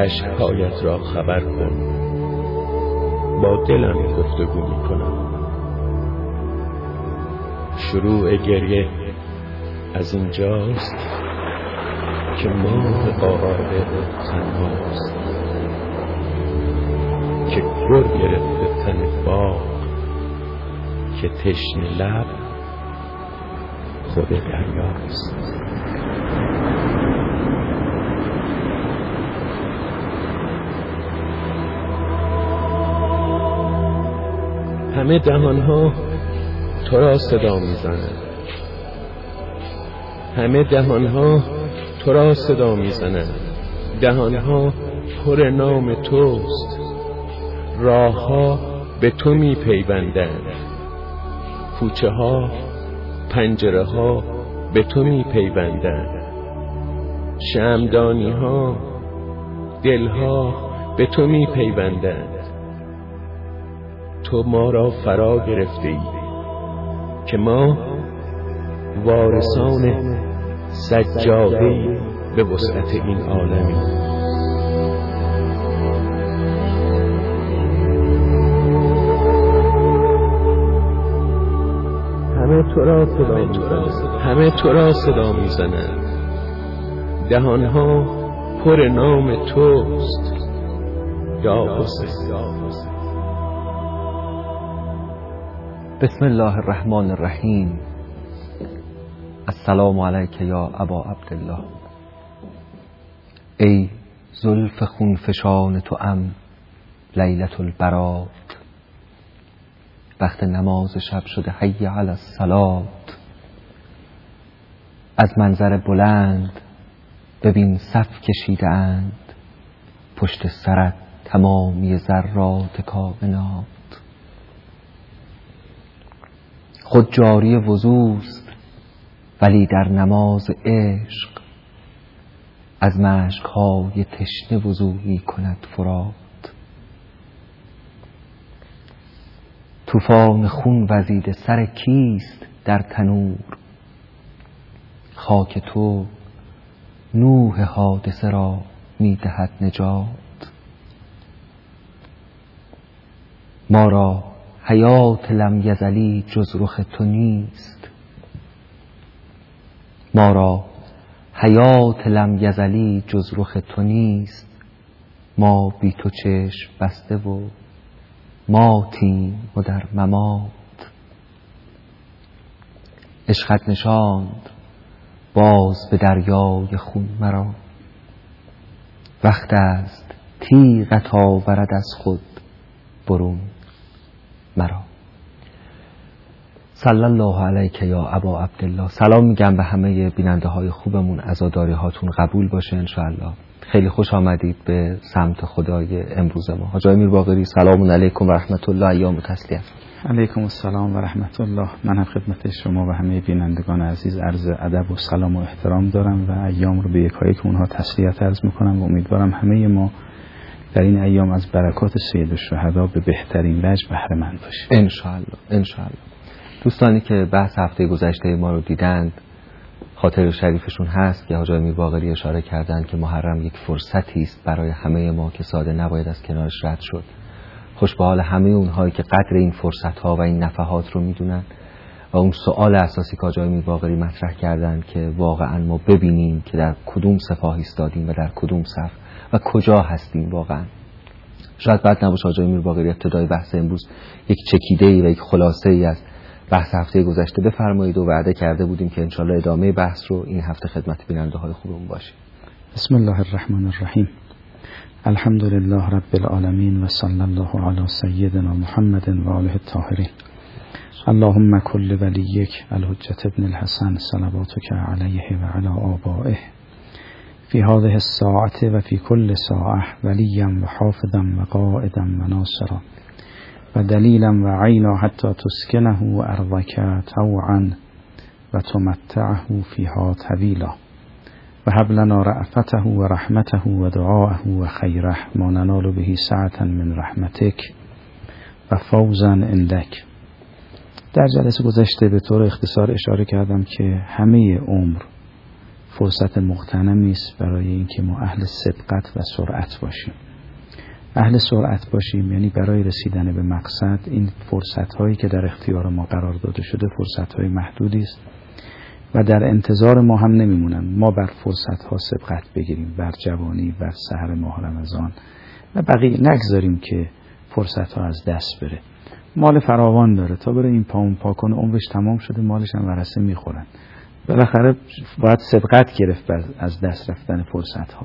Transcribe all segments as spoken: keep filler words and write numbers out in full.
اشک‌هایت را خبر کن. با دلم گفتگو می کنم. شروع گریه از اینجاست که ماه قارقه تنهاست، که گر گرفته تن باغ، که تشنه لب خود دریاست. همه دهانها تو را صدا میزنند، همه دهانها تو را صدا میزنند. دهانها پر نام توست، راهها به تو میپیوندند، کوچه ها پنجره ها به تو میپیوندند، شمعدانی ها دلها به تو میپیوندند. تو ما را فرا گرفته ای که ما وارثان سجاده‌ای به وسعت این عالمی. همه تو را صدا می‌زنند، همه تو را صدا می‌زنند. دهانها پر نام توست یا حسین. بسم الله الرحمن الرحیم. السلام علیک یا ابا عبدالله. ای زلف خونفشان تو ام لیلة البرات، وقت نماز شب شده حی علی الصلاة. از منظر بلند ببین صف کشیده اند، پشت سرت تمامی ذرات کائنات. خود جاری وضوست ولی در نماز عشق، از مشک‌های تشنه وضو می کند فرات. طوفان خون وزیده سر کیست در تنور، خاک تو نوح حادثه را می دهد نجات. ما را حیات لم یزلی جز رخ تو نیست، ما را حیات لم یزلی جز رخ تو نیست. ما بی تو چشم بسته و ماتیم و در ممات. عشقت نشاند باز به دریای خون مرا، وقت است تیغت آورد از خود برون مرا. صلی الله علیک یا ابا عبدالله. سلام میگم به همه بیننده های خوبمون، عزاداری هاتون قبول باشه انشاءالله. خیلی خوش آمدید به سمت خدای امروز ما. حاج امیر باقری سلام علیکم و رحمت الله، ایام و تسلیت. علیکم السلام و رحمت الله. من هم خدمت شما و همه بینندگان عزیز عرض ادب و سلام و احترام دارم و ایام رو به یکایک اونها تسلیت عرض میکنم و امیدوارم همه ما در این ایام از برکات سید الشهدا به بهترین وجه بهره مند باشیم انشاءالله. انشاءالله. دوستانی که بحث هفته گذشته ما رو دیدند خاطر شریفشون هست که حاج امیر باقری اشاره کردند که محرم یک فرصتی است برای همه ما که ساده نباید از کنارش رد شد. خوش به حال همه اونهایی که قدر این فرصت‌ها و این نفحات رو میدونن و اون سوال اساسی که حاج امیر باقری مطرح کردند که واقعا ما ببینیم که در کدوم سپاه ایستادیم و در کدوم صف و کجا هستیم واقعا. شاید بد نباشه حاج امیر باقری ابتدای بحث امروز یک چکیده‌ای و یک خلاصه‌ای از بحث هفته گذشته بفرمایید و وعده کرده بودیم که انشالله ادامه بحث رو این هفته خدمت بیننده های خوبمون باشیم. بسم الله الرحمن الرحیم. الحمد لله رب العالمین و صلی الله علی سیدنا محمد و آله الطاهرین. اللهم کل ولیک الحجة ابن الحسن صلواتک علیه و علی آبائه فی هذه الساعة و فی کل ساعة ولیا و حافظا و قائدا و ناصرا و دلیلا و عینا حتی تسکنه و ارضک طوعا و تمتعه فیها طویلا و هب لنا رأفته و رحمته و دعاءه و خیره ما ننال به سعة من رحمتک و فوزا عندک. در جلسه گذشته به طور اختصار اشاره کردم که همه عمر فرصت مغتنمی است برای اینکه ما اهل سبقت و سرعت باشیم. اهل سرعت باشیم یعنی برای رسیدن به مقصد این فرصت‌هایی که در اختیار ما قرار داده شده فرصت‌های محدودی است و در انتظار ما هم نمیمونن. ما بر فرصت‌ها سبقت بگیریم، بر جوانی، بر سحر ماه رمضان و بقیه نگذاریم که فرصت‌ها از دست بره. مال فراوان داره، تا بره این پاون پا کنه عمرش تمام شده، مالش هم ورثه میخورن. بالاخره باید سبقت گرفت از دست رفتن فرصت‌ها.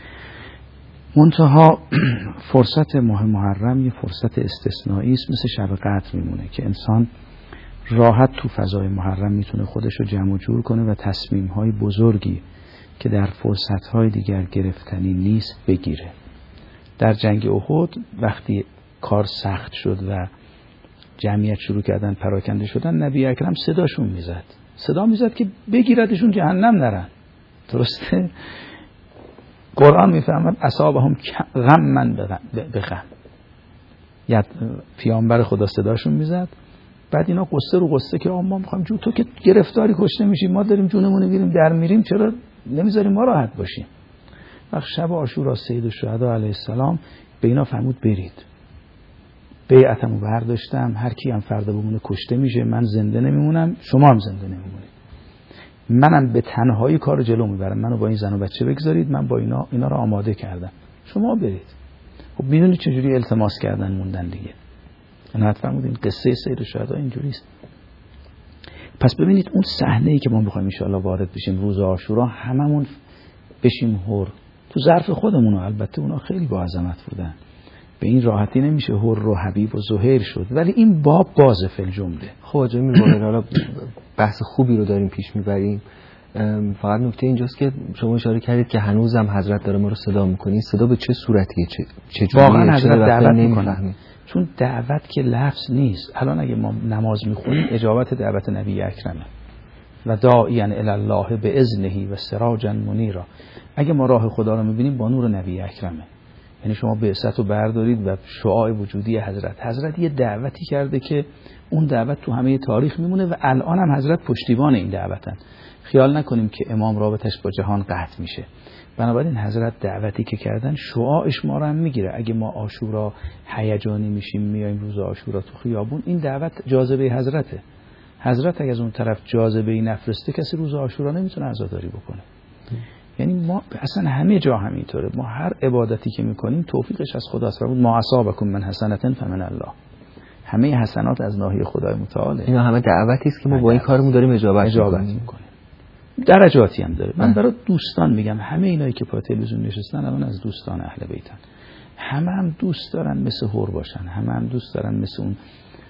منتها فرصت ماه محرم یه فرصت استثنایی است، مثل شب قدر میمونه که انسان راحت تو فضای محرم میتونه خودش رو جمع و جور کنه و تصمیم‌های بزرگی که در فرصت‌های دیگر گرفتنی نیست بگیره. در جنگ احد وقتی کار سخت شد و جمعیت شروع کردن پراکنده شدن، نبی اکرم صداشون میزد صدا میزد که بگیردشون جهنم نرن. درسته؟ قرآن میفهمد اصابهم غم من به غم. یاد پیامبر خدا صداشون میزد، بعد اینا قصه رو قصه که ما میخوایم جون، تو که گرفتاری کشته میشیم، ما داریم جونمون میگیریم در میریم، چرا نمیذاریم ما راحت باشیم؟ وقت شب عاشورا سید الشهدا علیه السلام به اینا فرمود برید. بیعتمو برداشتم، هر کی هم فردا بمونه کشته میشه، من زنده نمیمونم، شما هم زنده نمیمونید. منم به تنهایی کارو جلو میبرم، منو با این زن و بچه بگذارید، من با اینا اینا رو آماده کردم، شما برید. خب میدونید چجوری التماس کردن موندن دیگه. انا فرمودین قصه سید الشهدا اینجوری است. پس ببینید اون صحنه ای که ما میخوایم ان شاء الله وارد بشیم روز عاشورا، هممون بشیم هور تو ظرف خودمون. البته اونا خیلی با عظمت بودن، به این راحتی نمیشه هور و حبیب و زهیر شد، ولی این باب بازه فل جمله. خب آقای میرواقعی حالا بحث خوبی رو داریم پیش میبریم. فقط نکته اینجاست که شما اشاره کردید که هنوزم حضرت داره ما رو صدا میکنه. صدا به چه صورتیه؟ چه چه جوریه؟ واقعا حضرت دعوت نمیکنه، چون دعوت که لفظ نیست. الان اگه ما نماز میخونیم اجابت دعوت نبی اکرمه و داعیاً الی الله باذنه و سراجا منیرا. اگه ما راه خدا رو میبینیم با نور نبی اکرمه، یعنی شما بعثت رو بردارید و شعاع وجودی حضرت. حضرت یه دعوتی کرده که اون دعوت تو همه تاریخ میمونه و الان هم حضرت پشتیبان این دعوتن. خیال نکنیم که امام رابطش با جهان قطع میشه. بنابراین حضرت دعوتی که کردن شعاعش ما رو هم میگیره. اگه ما عاشورا هیجانی میشیم میایم روز عاشورا تو خیابون، این دعوت جاذبه حضرته. حضرت اگه از اون طرف جاذبه نفرسته، کسی روز عاشورا نمیتونه عزاداری بکنه. یعنی ما اصلا همه جا همینطوره. ما هر عبادتی که میکنیم توفیقش از خداست. فرمود ما اصابکم من حسنة فمن الله. همه حسنات از ناحیه خدای متعاله. اینا همه دعوتی است که ما با این کارمون داریم اجابت, اجابت میکنیم. درجاتی هم داره. من برای دوستان میگم، همه اینایی که پای تلویزیون نشستن الان از دوستان اهل بیتن. همه هم دوست دارن مثل هور باشن، همه هم دوست دارن مثل اون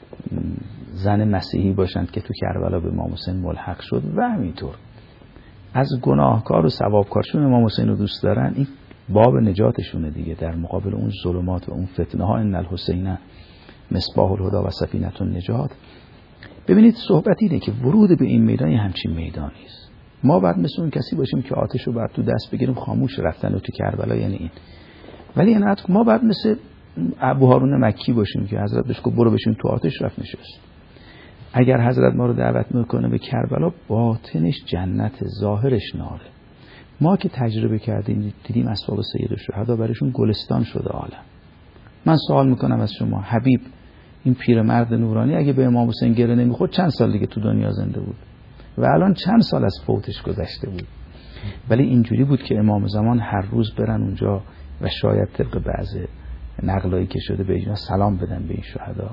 زن مسیحی باشن که تو کربلا به امام حسین ملحق شد و همینطور. از گناهکار و ثوابکار، چون امام حسین رو دوست دارن، این باب نجاتشونه دیگه در مقابل اون ظلمات و اون فتنه ها. ان الحسین مصباح الهدی و سفینه النجات. ببینید صحبت اینه که ورود به این میدان همچین میدانی است. ما بعد مثل اون کسی باشیم که آتش رو بعد تو دست بگیریم خاموش رفتن و تو کربلا، یعنی این. ولی این ما بعد مثل ابو هارون مکی باشیم که حضرت بهش گفت برو بشین تو آتش، رفت نشست. اگر حضرت ما رو دعوت میکنه به کربلا، باطنش جنت، ظاهرش ناره. ما که تجربه کردیم دیدیم اصحاب سید الشهدا برایشون گلستان شده عالم. من سوال میکنم از شما، حبیب این پیرمرد نورانی اگه به امام حسین گره نمیخورد چند سال دیگه تو دنیا زنده بود و الان چند سال از فوتش گذشته بود. ولی اینجوری بود که امام زمان هر روز برن اونجا و شاید طبق بعض نقلایی که شده به اینا سلام بدن به این شهدا.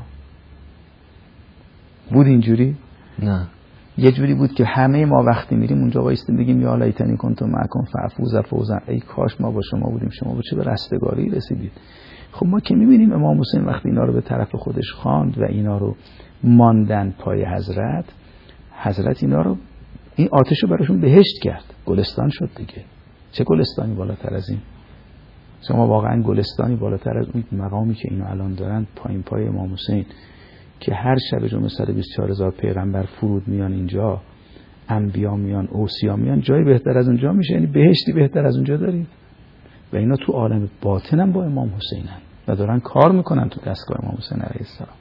بود اینجوری؟ نه. یه جوری بود که همه ما وقتی میریم اونجا وایستیم بگیم یا لیتنی کنتم معکم فافوز فوزا، ای کاش ما با شما بودیم، شما به چه به رستگاری رسیدید. خب ما که میبینیم امام حسین وقتی اینا رو به طرف خودش خواند و اینا رو ماندن پای حضرت، حضرت اینا رو این آتش رو براشون بهشت کرد، گلستان شد دیگه. چه گلستانی بالاتر از این؟ شما واقعا گلستانی بالاتر از اون مقامی که اینا الان دارن پایین پای امام حسین که هر شب جمعه صد و بیست و چهار هزار پیغمبر فرود میان اینجا، انبیا میان، اوصیا میان، جای بهتر از اونجا میشه؟ یعنی بهشتی بهتر از اونجا دارید؟ و اینا تو عالم باطن هم با امام حسینن و دارن کار میکنن تو دستگاه امام حسین علیه السلام.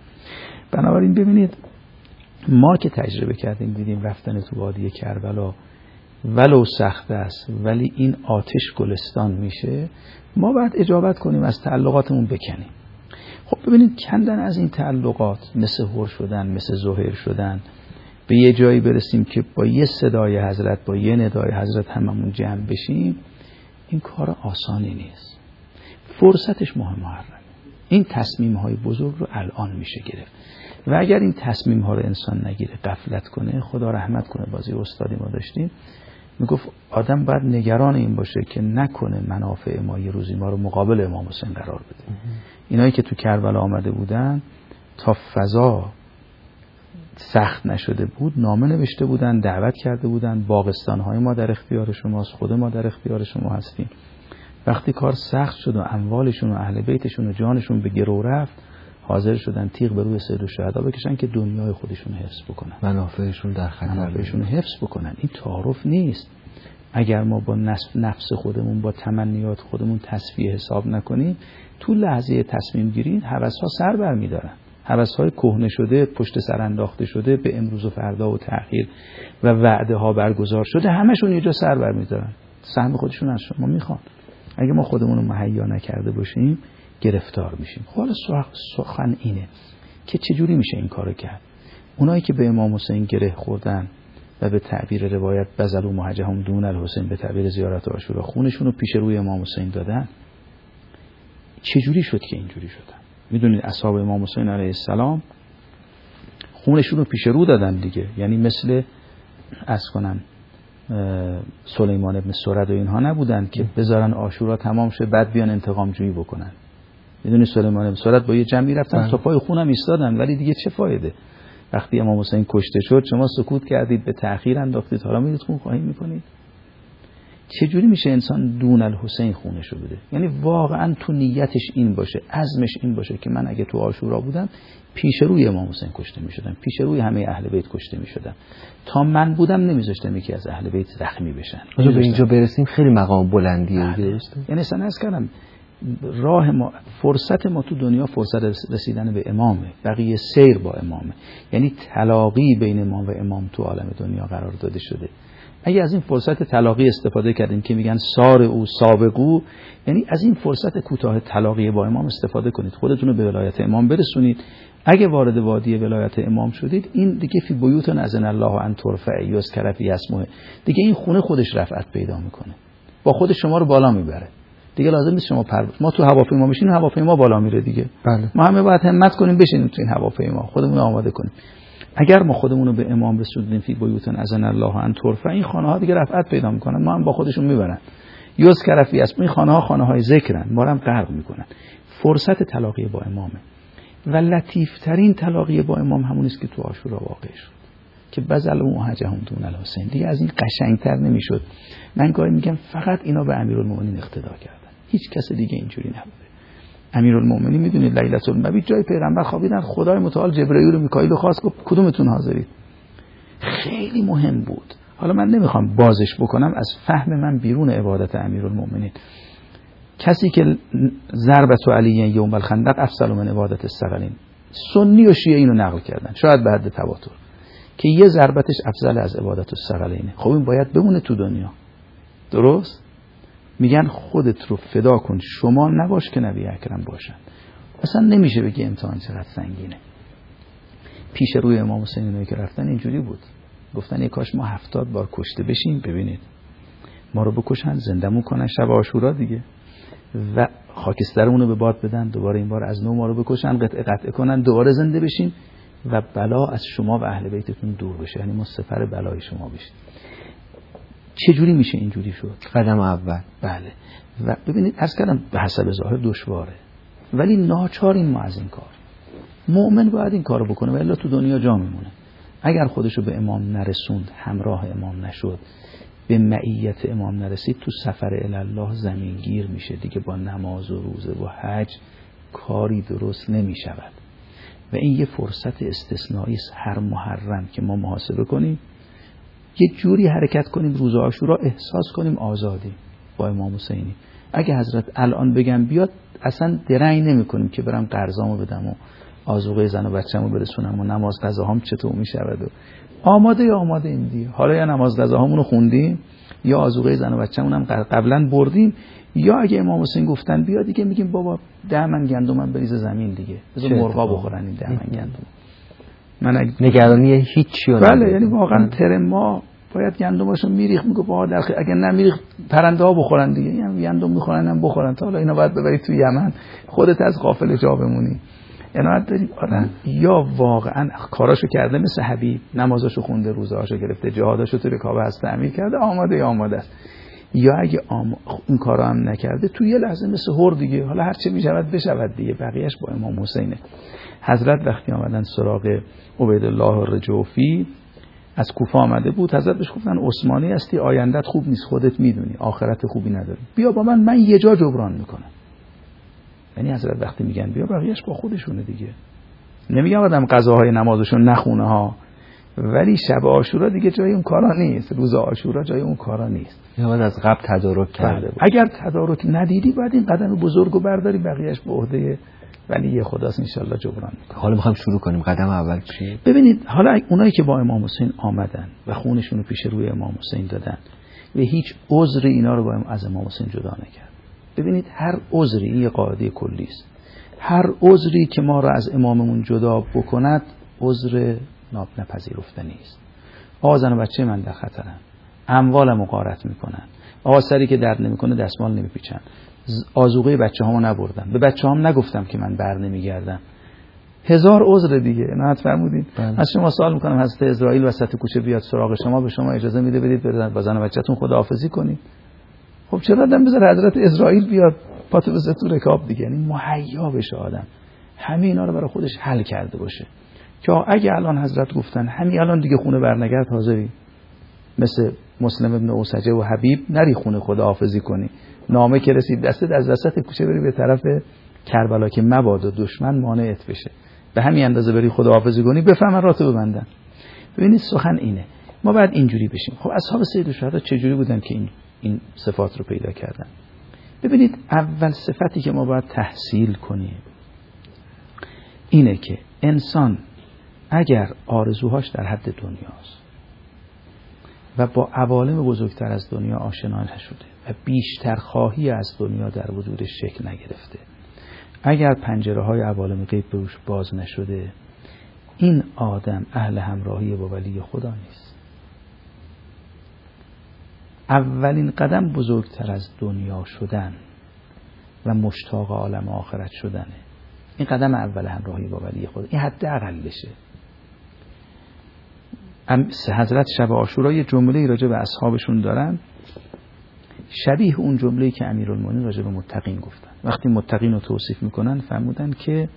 بنابراین ببینید ما که تجربه کردیم دیدیم رفتن تو وادی کربلا ولو سخت است ولی این آتش گلستان میشه، ما باید اجابت کنیم، از تعلقاتمون بکنیم. خب ببینید کندن از این تعلقات مثل هور شدن، مثل ظهر شدن، به یه جایی برسیم که با یه صدای حضرت، با یه ندای حضرت هممون جمع بشیم، این کار آسانی نیست. فرصتش ماه محرم. این تصمیم های بزرگ رو الان میشه گرفت و اگر این تصمیم ها رو انسان نگیره، غفلت کنه، خدا رحمت کنه. بازی استادی ما داشتیم میگفت آدم باید نگران این باشه که نکنه منافع ما یه روزی ما رو مقابل امام حسین قرار بده. اینایی که تو کربلا آمده بودن تا فضا سخت نشده بود نامه نوشته بودن، دعوت کرده بودن، باغستان‌های ما در اختیار شماست، خود ما در اختیار شما هستیم. وقتی کار سخت شد و اموالشون و اهل بیتشون و جانشون به گرو رفت، حاضر شدن تیغ به روی سید الشهدا بکشن که دنیای خودشون حفظ بکنن، منافعشون در خطر، منافعشون حفظ بکنن. این تعارف نیست. اگر ما با نفس خودمون، با تمنیات خودمون تصفیه حساب نکنیم، تو لحظه تصمیم گیری هوس‌ها سر برمی‌دارن. هوس‌های کهنه شده، پشت سر انداخته شده به امروز و فردا و تأخیر و وعده ها برگزار شده، همشون یه جا سر برمی‌دارن. سهم خودشون از شما میخوان. اگه ما خودمون رو مهیا نکرده باشیم گرفتار میشیم. حالا سخن اینه که چجوری میشه این کارو کرد. اونایی که به امام حسین گره خوردن و به تعبیر روایت بذلوا محجهم دون الحسین، به تعبیر زیارت عاشورا خونشون رو پیش روی امام حسین دادن، چجوری شد که اینجوری شدن؟ میدونید اصحاب امام حسین علیه السلام خونشون رو پیش رو دادن دیگه. یعنی مثل از کنن سلیمان ابن سرد و اینها نبودن که بذارن عاشورا تمام شه بعد بیان انتقام جویی بکنن. میدونید سلیمان ابن سرد با یه جمعی رفتن تا پای خونم ایستادن، ولی دیگه چه فایده؟ وقتی امام حسین کشته شد شما سکوت کردید، به تأخیر انداختید، حالا میرید خون خواهی میکنید. چجوری میشه انسان دون الحسین خونشو بده؟ یعنی واقعا تو نیتش این باشه، عزمش این باشه که من اگه تو عاشورا بودم پیش روی امام حسین کشته میشدم، پیش روی همه اهل بیت کشته میشدم. تا من بودم نمیذاشتم یکی از اهل بیت زخمی بشن. آجا به اینجا برسیم خیلی مقام بلندیه. درسته؟ یعنی اصلا از کردم راه ما، فرصت ما تو دنیا فرصت رسیدن به امامه، بقیه سیر با امامه. یعنی تلاقی بین امام و امام تو عالم دنیا قرار داده شده. اگه از این فرصت تلاقی استفاده کردیم که میگن سار او سابقو، یعنی از این فرصت کوتاه تلاقی با امام استفاده کنید، خودتون رو به ولایت امام برسونید. اگه وارد وادی ولایت امام شدید، این دیگه فی بیوت اذن الله ان ترفع یذکر فی اسمه، دیگه این خونه خودش رفعت پیدا میکنه، با خود شما رو بالا میبره. دیگه لازم نیست شما پر ما تو هواپیما میشین، هواپیما بالا میره دیگه. بله. ما همه باید همت کنیم بشینیم تو این هواپیما، خودمون آماده کنیم. اگر ما خودمون رو به امام رسوندیم فی بیوت اذن الله ان ترفع، این خانه ها دیگه رفعت پیدا میکنن، ما هم با خودشون میبرن. یذکر فی اسم، این خانه ها خانه های ذکرن، ما رو هم غرق میکنن. فرصت تلاقی با امامه و لطیف ترین تلاقی با امام همون است که تو عاشورا واقع شد که بذلوا محجهم دون الحسین. دیگه از این قشنگتر نمیشد. من گاهی میگم فقط اینا به امیرالمومنین اقتدا کردن، هیچ کس دیگه اینجوری نبوده. امیرالمومنین میدونید لیلة المبیت جای پیغمبر خوابیدن، خدای متعال جبرئیل و میکائیل خواست گفت کدومتون حاضرید؟ خیلی مهم بود. حالا من نمیخوام بازش بکنم، از فهم من بیرون عبادت امیرالمومنین. کسی که ضربت علی یوم الخندق افضل من عبادت الثقلین، سنی و شیعه اینو نقل کردن شاید به حد تواتر که یه ضربتش افضل از عبادت الثقلینه. خب این باید بمونه تو دنیا، درست؟ میگن خودت رو فدا کن، شما نباش که نبی اکرم باشن. اصلا نمیشه بگی امتحان چقدر سنگینه. پیش روی امام حسین اینایی که رفتن اینجوری بود، گفتن یک کاش ما هفتاد بار کشته بشیم، ببینید ما رو بکشن، زندمون کنن شب عاشورا دیگه، و خاکسترمون رو به باد بدن، دوباره این بار از نو ما رو بکشن، قطعه قطعه کنن، دوباره زنده بشیم و بلا از شما و اهل بیتتون دور بشه، یعنی ما سپر بلای شما بشیم. چجوری میشه اینجوری شد؟ قدم اول. بله. و ببینید عرض کردم به حسب ظاهر دشواره، ولی ناچاریم ما از این کار. مؤمن باید این کارو بکنه و الا تو دنیا جا میمونه. اگر خودشو به امام نرسوند، همراه امام نشد، به معیت امام نرسید، تو سفر الله زمین گیر میشه دیگه. با نماز و روزه و حج کاری درست نمیشود و این یه فرصت استثنایی است. هر محرم که ما محاسبه کنیم، یه جوری حرکت کنیم، روز عاشورا احساس کنیم آزادی با امام حسینی. اگه حضرت الان بگم بیاد اصلا درنگ نمی کنیم که برم قرضامو بدم و آذوقه زن و بچه‌مو برسونم و نماز قضاهام چطور میشود و آماده یا آماده این دیگه. حالا یا نماز قضاهامون رو خوندیم یا آذوقه زن و بچه‌مون هم قبلا بردیم، یا اگه امام حسین گفتن بیا دیگه میگیم بابا ده من گندمم بریز زمین دیگه، بذار مرغا بخورن این ده من گندم. من اگه نگرانی هیچی رو بله، یعنی واقعا ترم ما باید گندماشو میریخت، میگه با در خ... اگه نمیریخت پرنده ها بخورن دیگه، یعنی گندم میخورن هم بخورن، تا حالا اینا باید ببرید تو یمن خودت از غافل جا بمونی. عنایت داریم آدم یا واقعا کاراشو کرده مثل حبیب، نمازاشو خونده، روزهاشو گرفته، جهاداشو تو رکابه هست تعمیر کرده، آماده یا آماده است. یا اگه آم... این کارا هم نکرده تو یه لحظه مثل هور دیگه، حالا هر چه میشود بشود دیگه، بقیه‌اش با امام حسینه. حضرت وقتی آمدن سراغ عبیدالله الرجوفی از کوفه آمده بود، حضرت بهش گفتن عثمانی هستی، آیندت خوب نیست، خودت میدونی آخرت خوبی نداری، بیا با من، من یه جا جبران میکنم. یعنی حضرت وقتی میگن بیا، بقیه‌اش با خودشونه دیگه. نمیگم آدم قضاهای نمازشو نخونه ها، ولی شب عاشورا دیگه جای اون کارا نیست، روز عاشورا جای اون کارا نیست. باید از قبل تدارک کرده. اگر تدارک ندیدی باید این قدم بزرگو برداری، بقیه‌اش به عهده ولی خداست انشالله جبران میکنه. حالا میخوایم شروع کنیم. قدم اول چیه؟ ببینید حالا اونایی که با امام حسین آمدن و خونشون رو پیش روی امام حسین دادن و هیچ عذر اینا رو با از امام حسین جدا نکرد. ببینید هر عذری، این یه قاعده کلی است، هر عذری که ما رو از اماممون جدا بکند عذر ناپذیرفتنی است. آقا زن و بچه من در خطرن، اموالمو غارت میکنن، آقا سری که درد نمیکنه دستمال نمیپیچن، آذوقه بچه هامو نبردم، به بچه هام نگفتم که من بر نمیگردم، هزار عذر دیگه. نهایت فرمودین از شما سوال میکنم حضرت اسرائیل وسط کوچه بیاد سراغ شما، به شما اجازه میده بدید برید با زن و بچه‌تون خداحافظی کنید؟ خب چرا آدم بذاره حضرت اسرائیل بیاد پاتو بزنه تو رکاب دیگه؟ یعنی مهیا بشه آدم همه اینا رو برای خودش حل کرده باشه که اگه الان حضرت گفتن همین الان دیگه خونه برنگرد حاضری، مثل مسلم ابن اوسجه و حبیب نری خونه خداحافظی کنی، نامه که رسید دستت از وسط کوچه بری به طرف کربلا که مبادا دشمن مانعت بشه، به همین اندازه بری خداحافظی کنی بفهمن راتو ببندن. ببینید سخن اینه، ما باید اینجوری بشیم. خب اصحاب سید الشهدا چجوری بودن که این این صفات رو پیدا کردن؟ ببینید اول صفتی که ما باید تحصیل کنیم اینه که انسان اگر آرزوهاش در حد دنیاست و با عوالم بزرگتر از دنیا آشنا نشده و بیشتر خواهی از دنیا در وجودش شکل نگرفته، اگر پنجره های عوالم غیب بهش باز نشده، این آدم اهل همراهی با ولی خدا نیست. اولین قدم بزرگتر از دنیا شدن و مشتاق عالم آخرت شدنه. این قدم اول همراهی با ولی خدا، این حد اقلشه. حضرت شب عاشورا یه جمله راجع به اصحابشون دارن شبیه اون جمله‌ای که امیرالمومنین راجع به متقین گفتن. وقتی متقین رو توصیف میکنن فرمودن که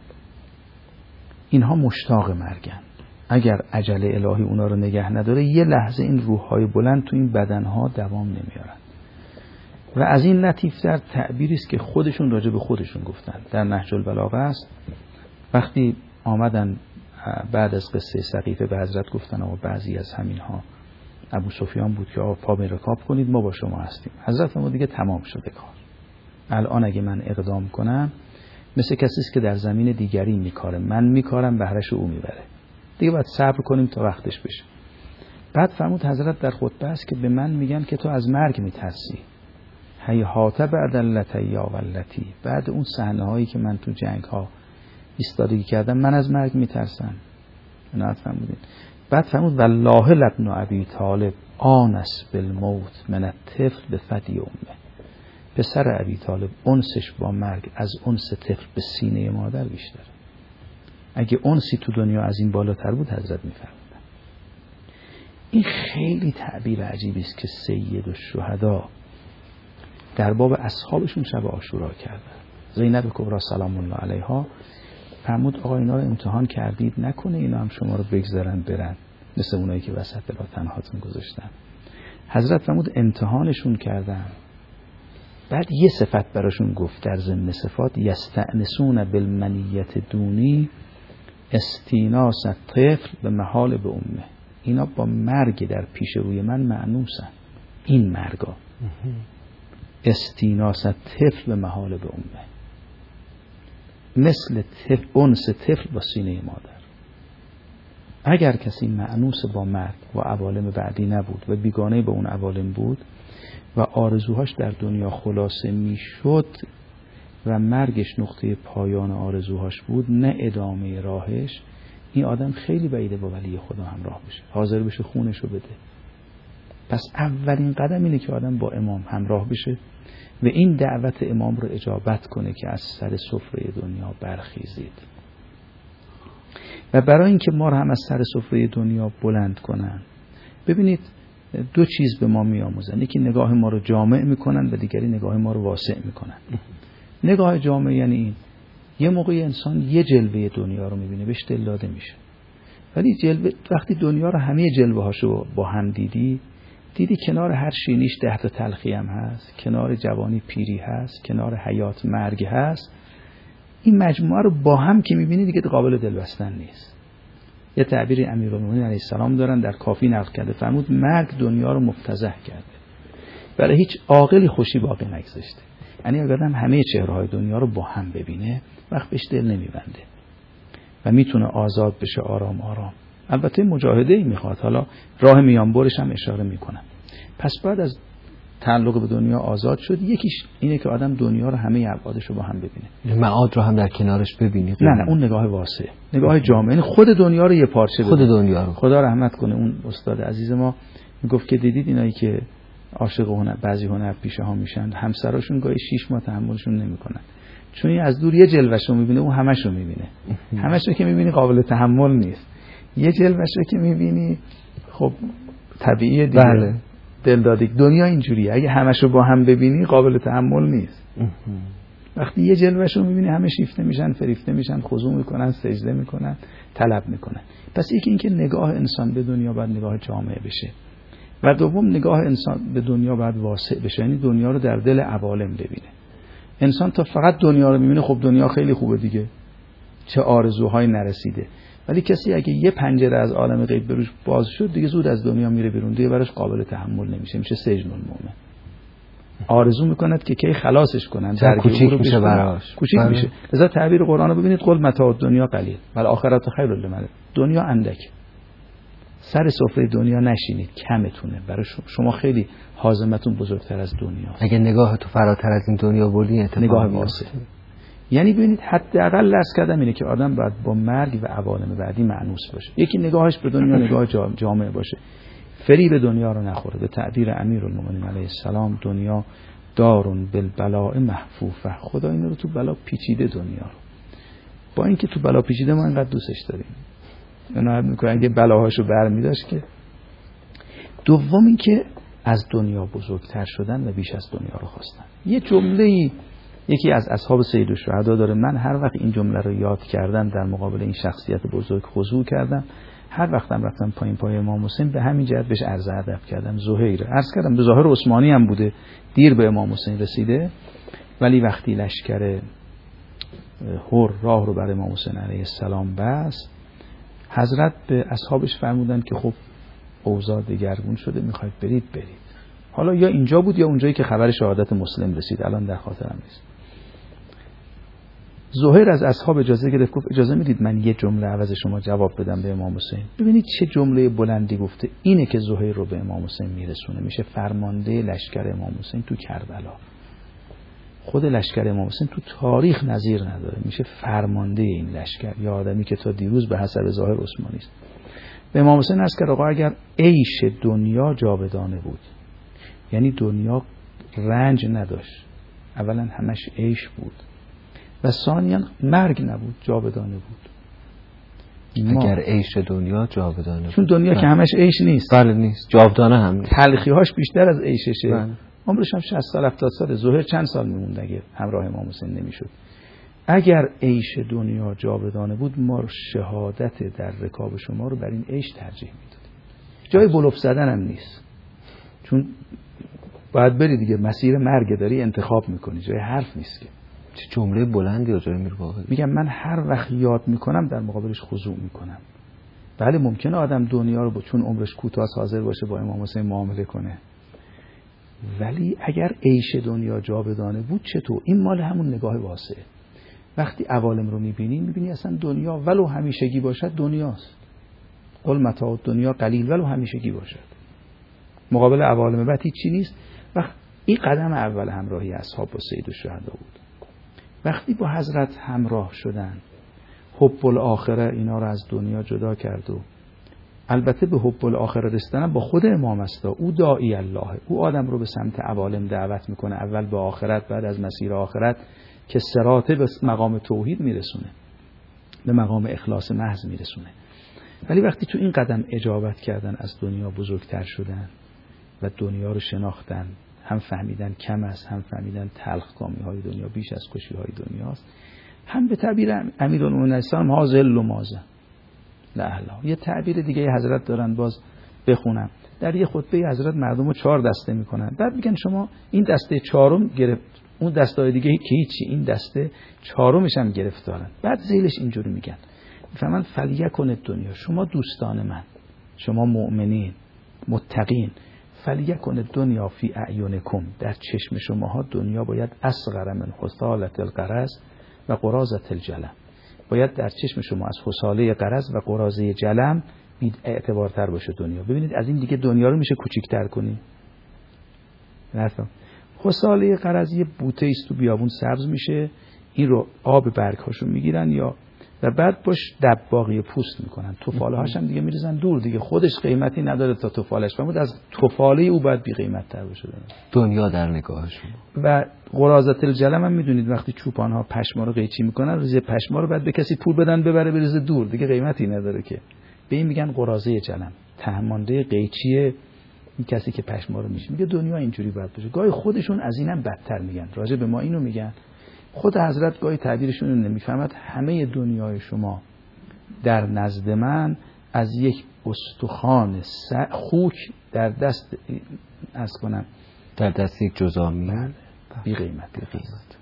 اینها مشتاق مرگن، اگر عجل الهی اونا رو نگه نداره یه لحظه این روح‌های بلند تو این بدنها دوام نمیارن. و از این لطیف‌تر تعبیری است که خودشون راجع به خودشون گفتن در نهج البلاغه است. وقتی آمدن بعد از قصه سقیفه به حضرت گفتن و بعضی از همینها ابو سفیان بود که آقا پا رکاب کنید ما با شما هستیم. حضرت ما دیگه تمام شده کار، الان اگه من اقدام کنم مثل کسی است که در زمین دیگری میکاره، من میکارم بهره‌ش او میبره، دیگه باید صبر کنیم تا وقتش بشه. بعد فرمود حضرت در خطبه است که به من میگن که تو از مرگ میترسی، هیهات بعد اللتی یا والتی، بعد اون صحنه هایی که من تو جنگ ها ایستادگی کردم من از مرگ میترسم. نه فرمودین. بعد فرمود والله لابن ابی طالب آنس بالموت من الطفل بفدی امه، پسر ابی طالب انسش با مرگ از انس طفل به سینه مادر بیشتره. اگه انسی تو دنیا از این بالاتر بود حضرت میفرمودن. این خیلی تعبیر عجیبی است که سید الشهدا در باب اصحابشون شب عاشورا کردن. زینب کبری سلام الله علیها فرمود آقا اینا رو امتحان کردید نکنه اینا هم شما رو بگذارن برن مثل اونایی که وسط بلا تنهاتون گذاشتن. حضرت فرمود امتحانشون کردم، بعد یه صفت براشون گفت در ضمن صفات یستأنسون بالمنیت دونی استیناس الطفل به محال به امه، اینا با مرگ در پیش روی من مأنوسن. این مرگا استیناس الطفل به محال به امه، مثل طفل، انس طفل با سینه مادر. اگر کسی مأنوس با مرگ و عوالم بعدی نبود و بیگانه به اون عوالم بود و آرزوهاش در دنیا خلاصه میشد و مرگش نقطه پایان آرزوهاش بود، نه ادامه راهش، این آدم خیلی بعیده با ولی خدا همراه بشه، حاضر بشه خونشو بده. پس اولین قدم اینه که آدم با امام همراه بشه و این دعوت امام رو اجابت کنه که از سر سفره دنیا برخیزید. و برای اینکه ما رو هم از سر سفره دنیا بلند کنن، ببینید دو چیز به ما میآموزن، یکی نگاه ما رو جامع میکنن و دیگری نگاه ما رو واسع میکنن. نگاه جامع یعنی این، یه موقعی انسان یه جلوه دنیا رو میبینه بهش دل داده میشه، ولی جلوه وقتی دنیا رو همه جلوه هاشو با هم دیدی، دیدی کنار هر شینیش ده تا تلخی هم هست، کنار جوانی پیری هست، کنار حیات مرگ هست. این مجموعه رو با هم که میبینی دیگه قابل دل بستن نیست. یه تعبیر امیرالمومنین علیه السلام دارن، در کافی نقل کرده، فرمود مرگ دنیا رو مفتضح کرده، برای هیچ عاقلی خوشی باقی نگذاشته. یعنی اگر آدم همه چهره‌های دنیا رو با هم ببینه، وقت بهش دل نمیبنده و میتونه آزاد بشه آرام آرام. البته مجاهده‌ای میخواد، حالا راه میانبرش هم اشاره میکنم. پس بعد از تعلق به دنیا آزاد شد، یکیش اینه که آدم دنیا رو همه ابعادش رو با هم ببینه، معاد رو هم در کنارش ببینه. نه نه اون نگاه واسع، نگاه جامع، یعنی خود دنیا رو یه پارچه ببینه. خود دنیا رو. خدا رحمت کنه اون استاد عزیز ما میگفت که دیدید اینایی که عاشق هنر، بعضی هنر پیشه ها میشن، همسراشون گاهی شش ماه تحملشون نمیکنن، چون این از دور یه جلوه‌شو میبینه، اون همشو میبینه. همشو که میبینی قابل تحمل نیست، یه جلوه‌شو که میبینی خب طبیعیه دیگه. بله. دلدادی دنیا اینجوریه، اگه همشو با هم ببینی قابل تحمل نیست. وقتی یه جلوه‌شو میبینی همه شیفته میشن، فریفته میشن، خضوع میکنن، سجده میکنن، طلب میکنن. پس یکی این که نگاه انسان به دنیا باید نگاه جامع بشه و دوم نگاه انسان به دنیا باید واسع بشه، یعنی دنیا رو در دل عوالم ببینه. انسان تا فقط دنیا رو میبینه، خب دنیا خیلی خوبه دیگه، چه آرزوهای نرسیده. ولی کسی اگه یه پنجره از عالم غیب بروش باز شد، دیگه زود از دنیا میره بیرون، دیگه براش قابل تحمل نمیشه، میشه سجن المؤمن. آرزو میکند که کی خلاصش کنن، در کوچیک میشه براش، کوچیک میشه. لذا تعبیر قرآن رو ببینید، قل متاع دنیا قلیل ولی آخرت خیر لمن. دنیا اندک، سر سفره دنیا نشینید، کمتونه، برای شما خیلی هاضمتون بزرگتر از دنیا. اگه نگاه تو فراتر از این دنیا بردی، اتفاق نگاه واسع. یعنی ببینید حداقل لحظه کردم اینه که آدم باید با مرگ و عوالم بعدی مأنوس باشه. یکی نگاهش به دنیا نگاه جامع باشه، فریب دنیا رو نخوره. به تعبیر امیرالمومنین علیه السلام، دنیا دارون بالبلاء محفوفه. خدا این رو تو بلا پیچیده دنیا رو، با اینکه تو بلا پیچیده ما اینقدر دوستش داریم، عنایت میکنه اگه بلاهاشو برمی‌داشت که. دوم این که از دنیا بزرگتر شدن و بیش از دنیا رو خواستن. یه جمله‌ای یکی از اصحاب سید الشهدا داره، من هر وقت این جمله رو یاد کردم در مقابل این شخصیت بزرگ خضوع کردم، هر وقتم رفتم پایین پای امام حسین به همین جهت بهش عرض ادب کردم. زهیر عرض کردم به ظاهر عثمانی هم بوده، دیر به امام حسین رسیده، ولی وقتی لشکر هور راه رو برای امام حسین علیه السلام بس، حضرت به اصحابش فرمودن که خب اوضاع دگرگون شده، میخواید برید برید. حالا یا اینجا بود یا اونجایی که خبر شهادت مسلم رسید، الان در خاطرم نیست. زهیر از اصحاب اجازه گرفت، گفت اجازه میدید من یه جمله عوض شما جواب بدم به امام حسین؟ ببینید چه جمله بلندی گفته. اینه که زهیر رو به امام حسین میرسونه، میشه فرمانده لشکر امام حسین تو کربلا. خود لشکر امام حسین تو تاریخ نظیر نداره، میشه فرمانده این لشکر، یا آدمی که تا دیروز به حسب ظاهر عثمانی است. به امام حسین عرض کرد آقا اگر عیش دنیا جاودانه بود، یعنی دنیا رنج نداشت، اولا همش عیش بود و ثانیاً مرگ نبود، جاودانه بود. اگر عیش دنیا جاودانه بود، چون دنیا بله. که همش عیش نیست، بله نیست، جاودانه هم نیست، تلخی‌هاش بیشتر از عیششه. بله. عمرش هم شصت سال هفتاد سال. زهیر چند سال میموند اگه همراه امام حسین نمیشد؟ اگر عیش دنیا جاودانه بود، ما شهادت در رکاب شما رو بر این عیش ترجیح میدادیم. جای بلوف زدن هم نیست، چون باید بری دیگه، مسیر مرگ داری انتخاب میکنی، جای حرف نیست که. چه جمله بلندی رو داره میگه. میگم من هر وقت یاد میکنم در مقابلش خضوع میکنم. بله ممکنه آدم دنیا رو با چون عمرش کوتاه حاضر باشه با امام حسین معامله کنه، ولی اگر عیش دنیا جاودانه بود چطور؟ این مال همون نگاه واسعه. وقتی عوالم رو میبینی میبینی اصلا دنیا ولو همیشگی باشد دنیاست. قل متاع دنیا قلیل ولو همیشگی باشد، مقابل عوالم بعد هیچی نیست. وقت این قدم اول همراهی اصحاب با سید الشهدا بود. وقتی با حضرت همراه شدن، حب الاخره اینا رو از دنیا جدا کرد و البته به حب الاخره رسیدن با خود امام است. او داعی الله، او آدم رو به سمت عوالم دعوت میکنه، اول به آخرت بعد از مسیر آخرت که صراط به مقام توحید میرسونه، به مقام اخلاص محض میرسونه. ولی وقتی تو این قدم اجابت کردن، از دنیا بزرگتر شدن و دنیا رو شناختن، هم فهمیدن کم است، هم فهمیدن تلخکامی های دنیا بیش از خوشی های دنیاست، هم به تعبیر امیرالمومنین السلام ها ذل و مازه لعلا. یه تعبیر دیگه حضرت دارن، باز بخونم. در یه خطبه حضرت مردم رو چهار دسته میکنن، بعد میگن شما این دسته چهارم گرفت، اون دسته دیگه که هیچی، این دسته چهارمش هم گرفتارن. بعد ذیلش اینجوری میگن، میفهمن فلیکن دنیا، شما دوستان من، شما مؤمنین متقین، فلیکن دنیا فی اعینکم، در چشم شماها دنیا باید اصغر من حصالة القرض و قراضة الجلم، باید در چشم شما از حصاله قرض و قراضه جلم بی اعتبارتر باشه دنیا. ببینید از این دیگه دنیا رو میشه کوچیک‌تر کنی. نفهم. حصاله قرض یه بوته است تو بیابون سبز میشه، این رو آب برگ‌هاشو میگیرن یا و بعد باش دباغی پوست میکنن، توفاله هاش هم دیگه میریزن دور، دیگه خودش قیمتی نداره تا توفالش، فهمید از توفاله او باید بی قیمت تر باشه دنیا در نگاه شما. و قراضة الجلم هم میدونید وقتی چوپان ها پشما رو قیچی میکنن، ریزه پشما رو بعد به کسی پول بدن ببره بریزه دور، دیگه قیمتی نداره که، به این میگن قراضه جلم، تهمانده قیچی این کسی که پشما رو میشه. میگه دنیا اینجوری باید باشه. گاهی خودشون از اینم بدتر میگن، راجع به ما اینو میگن. خود حضرت گاهی تعبیرشون رو نمیفهمد، همه دنیای شما در نزد من از یک استخوان خوک در دست از کنم در دست یک جزامی بی قیمت. بی قیمت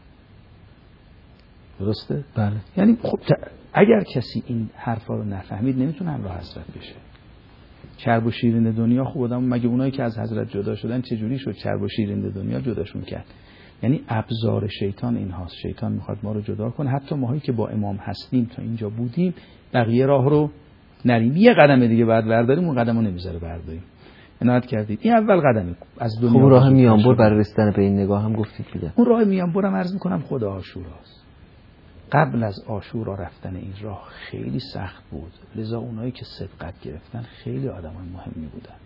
درسته؟ بله. یعنی خب اگر کسی این حرفا رو نفهمید نمیتونه همراه حضرت بشه. چرب و شیرین دنیا خوب آدم، مگه اونایی که از حضرت جدا شدن چجوری شد چرب و شیرین دنیا جداشون کرد؟ یعنی ابزار شیطان این هاست. شیطان میخواد ما رو جدا کنه، حتی ماهایی که با امام هستیم تا اینجا بودیم بقیه راه رو نریم، یه قدم دیگه بعد برداریم، اون قدمو نمیذاره برداریم. عنایت کردید این اول قدمی از دنیا. خب راه میانبر برای رسیدن به این نگاه هم گفتید دیگه. اون راه میانبر هم عرض میکنم خود عاشوراست. قبل از عاشورا رفتن این راه خیلی سخت بود، لذا اونایی که صدقت گرفتن خیلی آدمای مهمی بودن.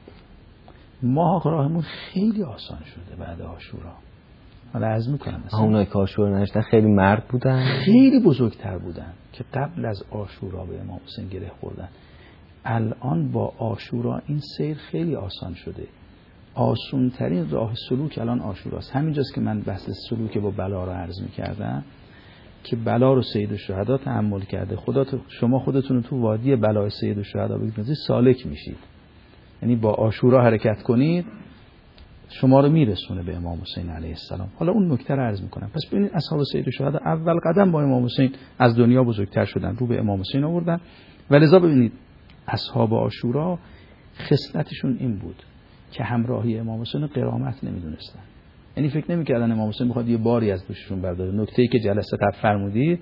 ما راهمون خیلی آسان شده بعد عاشورا. حالا عرض میکنم مثلا اونایی که عاشورا نشدن خیلی مرد بودن، خیلی بزرگتر بودن که قبل از عاشورا به امام حسین گره خوردن. الان با عاشورا این سیر خیلی آسان شده. آسون ترین راه سلوک الان عاشوراست. همینجاست که من بحث سلوک با بلا رو عرض میکردم که بلا رو سید الشهدا تحمل کرده. خدا شما خودتون رو تو وادی بلای سید الشهدا بگذارید سالک میشید، یعنی با عاشورا حرکت کنید شما رو میرسونه به امام حسین علیه السلام. حالا اون نکته رو عرض میکنم. پس ببینید اصحاب سید الشهدا اول قدم با امام حسین از دنیا بزرگتر شدن، رو به امام حسین آوردن. ولذا ببینید اصحاب عاشورا خصلتشون این بود که همراهی امام حسین غرامت نمیدونستن. یعنی فکر نمی‌کردن امام حسین میخواد یه باری از دوششون برداره. نکته‌ای که جلسه قبل فرمودید،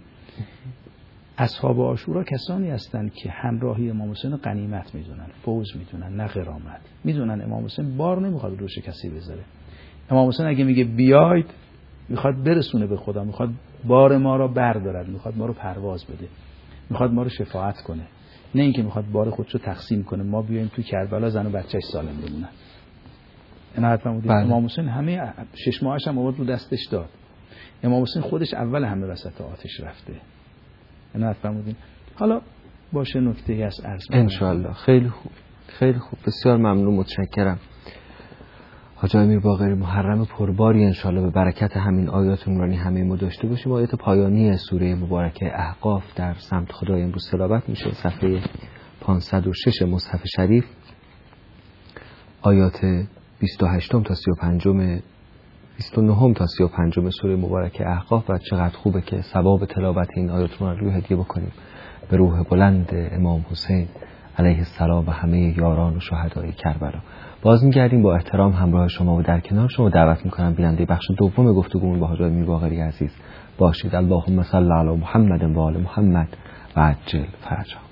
اصحاب عاشورا کسانی هستند که همراهی امام حسین غنیمت میدونن، فوز میدونن، نه غرامت. میدونن امام حسین بار نمیخواد روش کسی بذاره. امام حسین اگه میگه بیاید میخواد برسونه به خدا، میخواد بار ما رو بردارد، میخواد ما رو پرواز بده، میخواد ما رو شفاعت کنه، نه اینکه میخواد بار خودشو تقسیم کنه ما بیایم تو کربلا زن و بچه‌اش سالم بمونن. اینا حتما بودید. امام حسین همه شش ماهش هم آورد رو دستش داد. امام حسین خودش اول همه وسط آتش رفته. اینا حتما بودید. حالا باشه نکته‌ای از عرض ان شاء الله. خیلی خوب، خیلی خوب، بسیار ممنون، متشکرم. حاج آقای میر باقری محرم پرباری ان شاء الله به برکت همین آیات عمرانی همه ما داشته باشیم. آیات پایانی سوره مبارکه احقاف در سمت خدای امروز تلاوت میشه، صفحه پانصد و شش مصحف شریف، آیات بیست و هشت تا سی و پنج، بیست و نه تا سی و پنج سوره مبارکه احقاف. و چقدر خوبه که ثواب تلاوت این آیات رو روی هدیه بکنیم به روح بلند امام حسین علیه السلام و همه یاران و شهدای کربلا. باز می‌گردیم با احترام همراه شما و در کنار شما دعوت می‌کنم بیننده بخش دوم گفتگومون با حاج آقای میر باقری عزیز باشید. اللهم صل علی محمد و آل محمد و عجل فرجهم.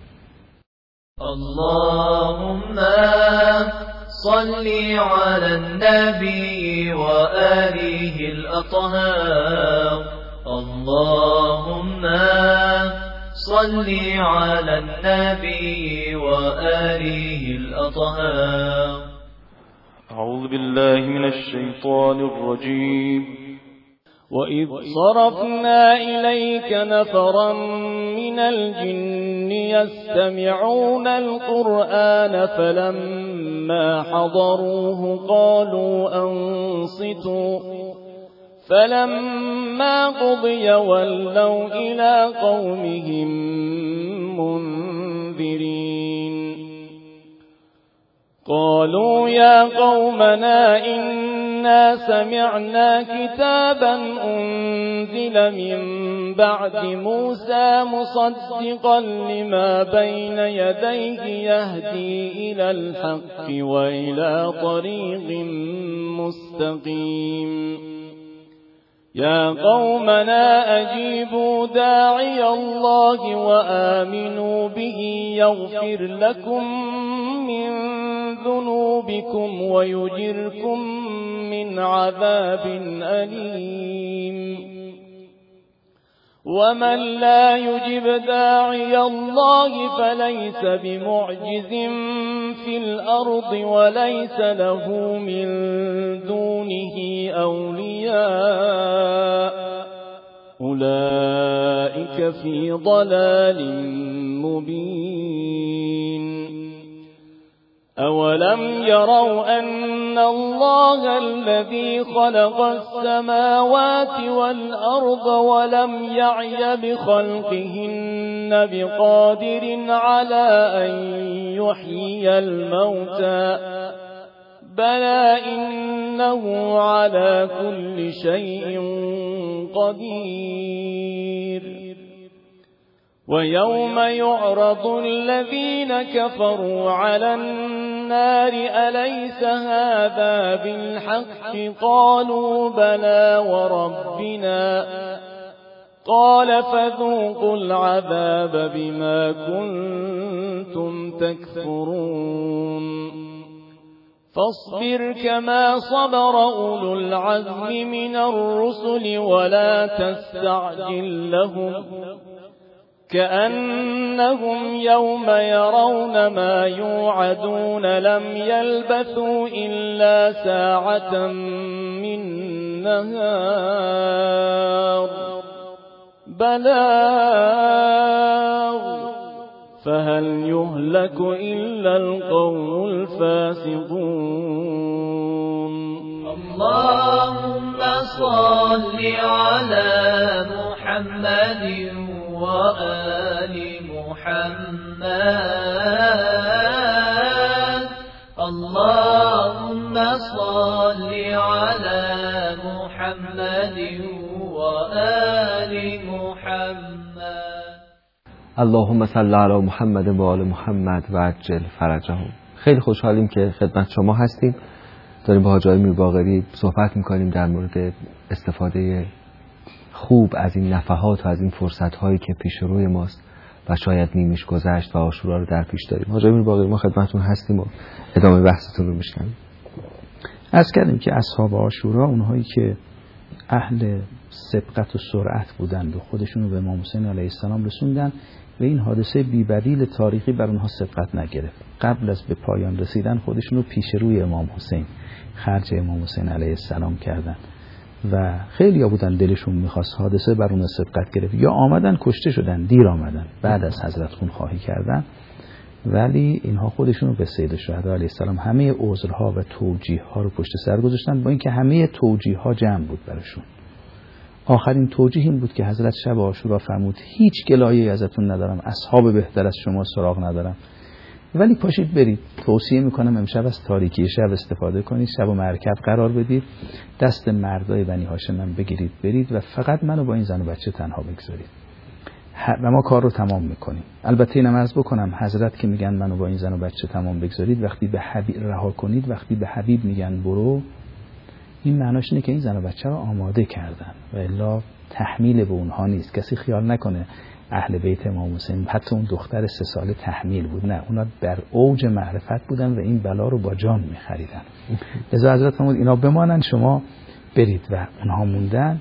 اللهم صل على النبي وآله الأطهار. اللهم صل على النبي وآله الأطهار. أعوذ بالله من الشيطان الرجيم. وإذ صرفنا إليك نفرا من الجن يستمعون القرآن فلما حضروه قالوا أنصتوا فلما قضي ولوا إلى قومهم منذرين. قالوا يا قومنا إنا سمعنا كتابا أنزل من بعد موسى مصدقا لما بين يديه يهدي إلى الحق وإلى طريق مستقيم. يا قومنا أجيبوا داعي الله وآمنوا به يغفر لكم من ذنوبكم ويجركم من عذاب أليم. ومن لا يجب داعي الله فليس بمعجز في الأرض وليس له من دونه أولياء أولئك في ضلال مبين. أولم يروا أن الله الذي خلق السماوات والأرض ولم يعي بخلقهن بقادر على أن يحيي الموتى بلى إنه على كل شيء قدير. ويوم يعرض الذين كفروا على النار أليس هذا بالحق قالوا بلى وربنا قال فذوقوا العذاب بما كنتم تكفرون. فاصبر كما صبر أولو العزم من الرسل ولا تستعجل لهم كأنهم يوم يرون ما يوعدون لم يلبثوا إلا ساعة من نهار بلاغ فهل يهلك إلا القوم الفاسقون. اللهم صل على محمد وآل محمد. اللهم صل على محمد وآل محمد. اللهم صل علی محمد و آل محمد و عجل فرجهم. خیلی خوشحالیم که خدمت شما هستیم. داریم با حاجی میرباقری صحبت میکنیم در مورد استفاده خوب از این نفحات و از این فرصت‌هایی که پیش روی ماست و شاید نیمیش گذشت و عاشورا رو در پیش داریم. حاجی میرباقری ما خدمتتون هستیم و ادامه بحثتون رو میشنویم. عرض کردیم که اصحاب عاشورا اونهایی که اهل سبقت و سرعت بودند و خودشون رو به امام حسین علیه السلام رسوندن و این حادثه بی‌بدیل تاریخی بر اونها سبقت نگرفت. قبل از به پایان رسیدن خودشون رو پیش روی امام حسین خرج امام حسین علیه السلام کردن و خیلی ها بودن دلشون میخواست حادثه بر اون سبقت گرفت، یا آمدن کشته شدن، دیر آمدن بعد از حضرت خون خواهی کردن، ولی اینها خودشون رو به سید الشهدا علیه السلام همه عذرها و توجیه‌ها رو پشت سر گذاشتن، با اینکه همه توجیه‌ها جمع بود براشون. آخرین توجیه این بود که حضرت شب عاشورا فرمود هیچ گلایه‌ای ازتون ندارم، اصحاب بهتر از شما سراغ ندارم، ولی پاشید برید. توصیه میکنم امشب از تاریکی شب استفاده کنید، شب و مرکب قرار بدید، دست مردای بنی هاشم من بگیرید برید و فقط منو با این زن و بچه تنها بگذارید و ما کار رو تمام میکنیم. البته اینم عرض بکنم حضرت که میگن منو با این زن و بچه تمام بگذارید، وقتی به حبیب رها کنید، وقتی به حبیب میگن برو، این معناش اینه که این زن و بچه رو آماده کردن و الا تحمیل به اونها نیست. کسی خیال نکنه اهل بیت امام حسین حتی اون دختر سه ساله تحمیل بود، نه، اونا در اوج معرفت بودن و این بلا رو با جان می‌خریدن. لذا حضرت فرمود اینا بمانن، شما برید، و اونها موندن.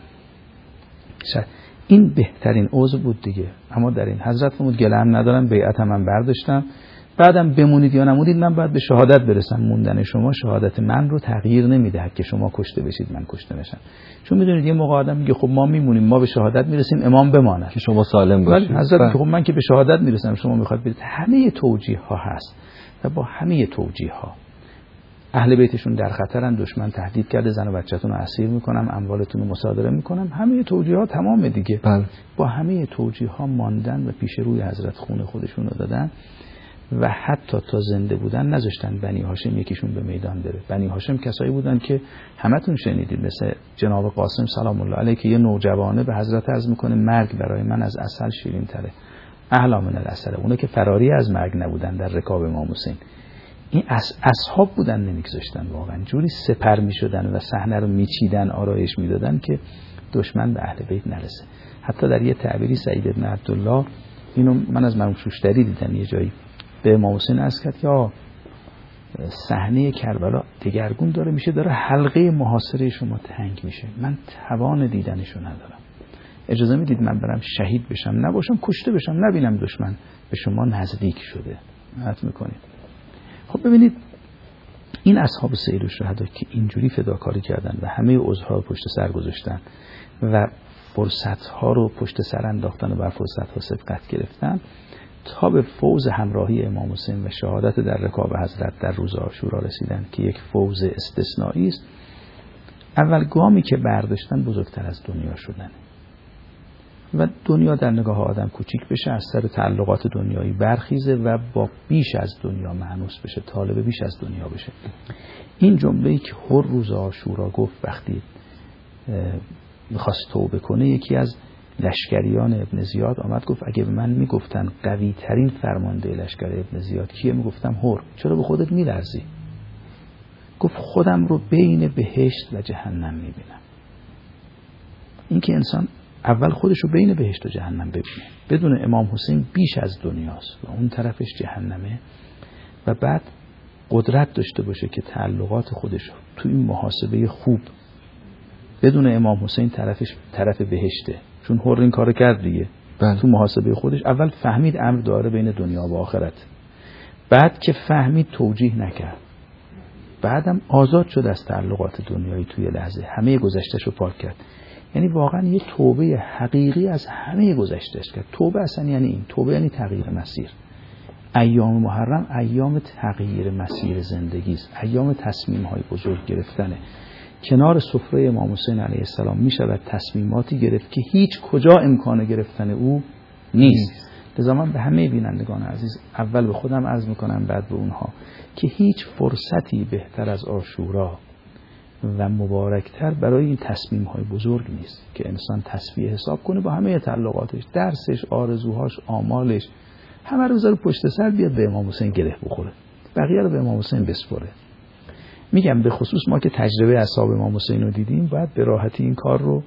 این بهترین عضو بود دیگه. اما در این حضرت فرمود گله هم ندارم، بیعت هم, هم برداشتم، بعدم بمونید یا نمونید من باید به شهادت برسم. موندن شما شهادت من رو تغییر نمیده که شما کشته بشید من کشته نشم. چون میدونید یه موقع آدم میگه خب ما میمونیم، ما به شهادت میرسیم، امام بمانه که شما سالم باشید. حضرت میگه خب من که به شهادت میرسم شما میخواد برید. همه توجیه ها هست و با همه توجیه ها اهل بیتشون در خطرن، دشمن تهدید کرده زن و بچه‌تون رو اسیر میکنم، اموالتون رو مصادره میکنم، همه توجیه ها تمام دیگه. بله. با همه توجیه ها ماندن و پیش روی حضرت خون خودشون رو دادن و حتی تا زنده بودن نذاشتن بنی هاشم یکیشون به میدان بره. بنی هاشم کسایی بودن که همتون شنیدید، مثل جناب قاسم سلام الله علیه که یه نوجوانه به حضرت عرض میکنه مرگ برای من از عسل شیرین تره، احلی من العسل. اونا که فراری از مرگ نبودن در رکاب امام حسین، این از اصحاب بودن نمیگذاشتن، واقعا جوری سپر میشدن و صحنه رو میچیدن، آرایش میدادن که دشمن به اهل بیت نرسه. حتی در یه تعبیری سعید بن عبدالله، اینو من از مرحوم شوشتری دیدم یه جایی، به امام حسین عرض کرد که صحنه کربلا دگرگون داره میشه، داره حلقه محاصره شما تنگ میشه، من توان دیدنشو ندارم، اجازه میدید من برم شهید بشم، نباشم کشته بشم، نبینم دشمن به شما نزدیک شده. حت میکنید. خب ببینید این اصحاب سید الشهدا که اینجوری فداکاری کردن و همه عذرها رو پشت سر گذاشتن و فرصتها رو پشت سر انداختن و بر فرصتها سبقت گرفتن تا به فوز همراهی امام حسین و شهادت در رکاب حضرت در روز عاشورا رسیدن که یک فوز استثنایی است. اول گامی که برداشتن بزرگتر از دنیا شدن و دنیا در نگاه آدم کوچیک بشه، از سر تعلقات دنیایی برخیزه و با بیش از دنیا مانوس بشه، طالب بیش از دنیا بشه. این جمله‌ای که هر روز عاشورا گفت وقتی می‌خواست توبه کنه، یکی از لشکریان ابن زیاد آمد گفت اگه به من میگفتن قوی ترین فرمانده لشکر ابن زیاد کیه، میگفتم هر. چرا به خودت میلرزی؟ گفت خودم رو بین بهشت و جهنم میبینم. این که انسان اول خودش رو بین بهشت و جهنم ببینه، بدون امام حسین بیش از دنیاست و اون طرفش جهنمه، و بعد قدرت داشته باشه که تعلقات خودش رو تو این محاسبه خوب بدون امام حسین طرفش طرف بهشته، چون هر این کارو کرد دیگه. بله. تو محاسبه خودش اول فهمید امر داره بین دنیا و آخرت، بعد که فهمید توجیه نکرد، بعدم آزاد شد از تعلقات دنیایی توی لحظه، همه گذشته‌ش رو پاک کرد. یعنی واقعا یه توبه حقیقی از همه گذشته‌اش کرد. توبه اصلا یعنی این، توبه یعنی تغییر مسیر. ایام محرم ایام تغییر مسیر زندگی است، ایام تصمیم‌های بزرگ گرفتنه. کنار سفره امام حسین علیه السلام می شود تصمیماتی گرفت که هیچ کجا امکان گرفتن او نیست. لذا من به همه بینندگان عزیز اول به خودم عرض میکنم بعد به اونها که هیچ فرصتی بهتر از عاشورا و مبارکتر برای این تصمیم های بزرگ نیست که انسان تصفیه حساب کنه با همه تعلقاتش، درسش، آرزوهاش، آمالش، همه رو بذاره پشت سر، بیاد به امام حسین گره بخوره، بقیه رو به امام حسین بسپره. میگم به خصوص ما که تجربه اصحاب امام حسین رو دیدیم باید به راحتی این کار رو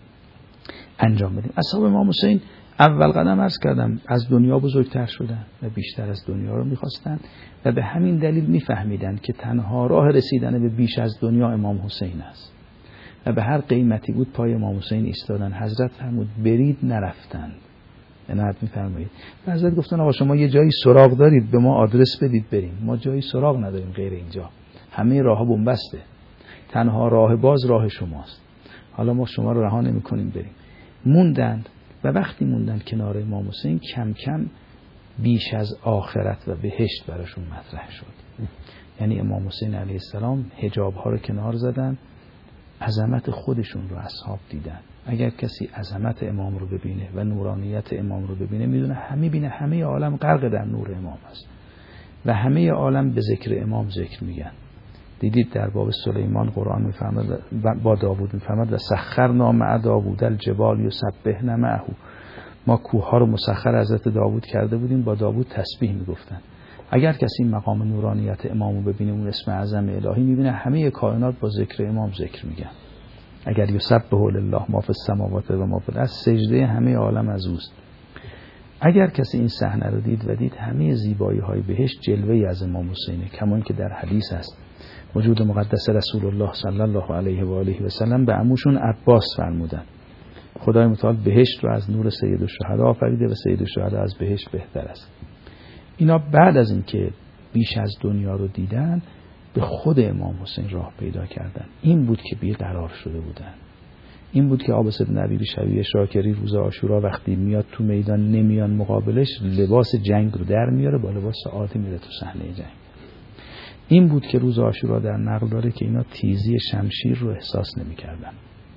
انجام بدیم. اصحاب امام حسین اول قدم عرض کردم از دنیا بزرگتر شدن و بیشتر از دنیا رو میخواستن و به همین دلیل میفهمیدن که تنها راه رسیدن به بیش از دنیا امام حسین است و به هر قیمتی بود پای امام حسین ایستادن. حضرت فرمود برید، نرفتن. عنایت میفرمایید. حضرت گفتن آقا شما یه جایی سراغ دارید به ما آدرس بدید بریم. ما جایی سراغ نداریم غیر اینجا، همه راه‌ها بنبسته، تنها راه باز راه شماست، حالا ما شما رو رها نمی‌کنیم بریم. موندند و وقتی موندند کنار امام حسین کم کم بیش از آخرت و بهشت براشون مطرح شد. یعنی امام حسین علیه السلام حجاب‌ها رو کنار زدن، عظمت خودشون رو اصحاب دیدن. اگر کسی عظمت امام رو ببینه و نورانیت امام رو ببینه میدونه همه بینه همه عالم غرق در نور امام است و همه عالم به ذکر امام ذکر میگن. دیدید در باب سلیمان قرآن میفرماد با داوود میفرماد و سخرنا مع داوود الجبال یسبحن معه، ما کوه ها رو مسخر حضرت داوود کرده بودیم با داوود تسبیح میگفتن. اگر کسی مقام نورانیت امامو ببینه، اون اسم اعظم الهی میبینه همه کائنات با ذکر امام ذکر میگن. اگر یسبح لله ما فی السماوات و ما فی الارض، سجده همه عالم از اوست. اگر کسی این صحنه رو دید و دید همه زیبایی های بهشت جلوه از امام حسینه، کما اینکه در حدیث است وجود مقدس رسول الله صلی الله علیه و آله و سلم به عموشون عباس فرمودن خدای متعال بهشت رو از نور سید الشهدا آفریده و سید الشهدا از بهشت بهتر است. اینا بعد از اینکه بیش از دنیا رو دیدن به خود امام حسین راه پیدا کردن. این بود که بیقرار شده بودن. این بود که عابس بن نبی شبیه شاکری روز عاشورا وقتی میاد تو میدان نمیان مقابلش، لباس جنگ رو در میاره، با لباس عادی میره تو صحنه جنگ. این بود که روز عاشورا در نقل داره که اینا تیزی شمشیر رو احساس نمی‌کردن.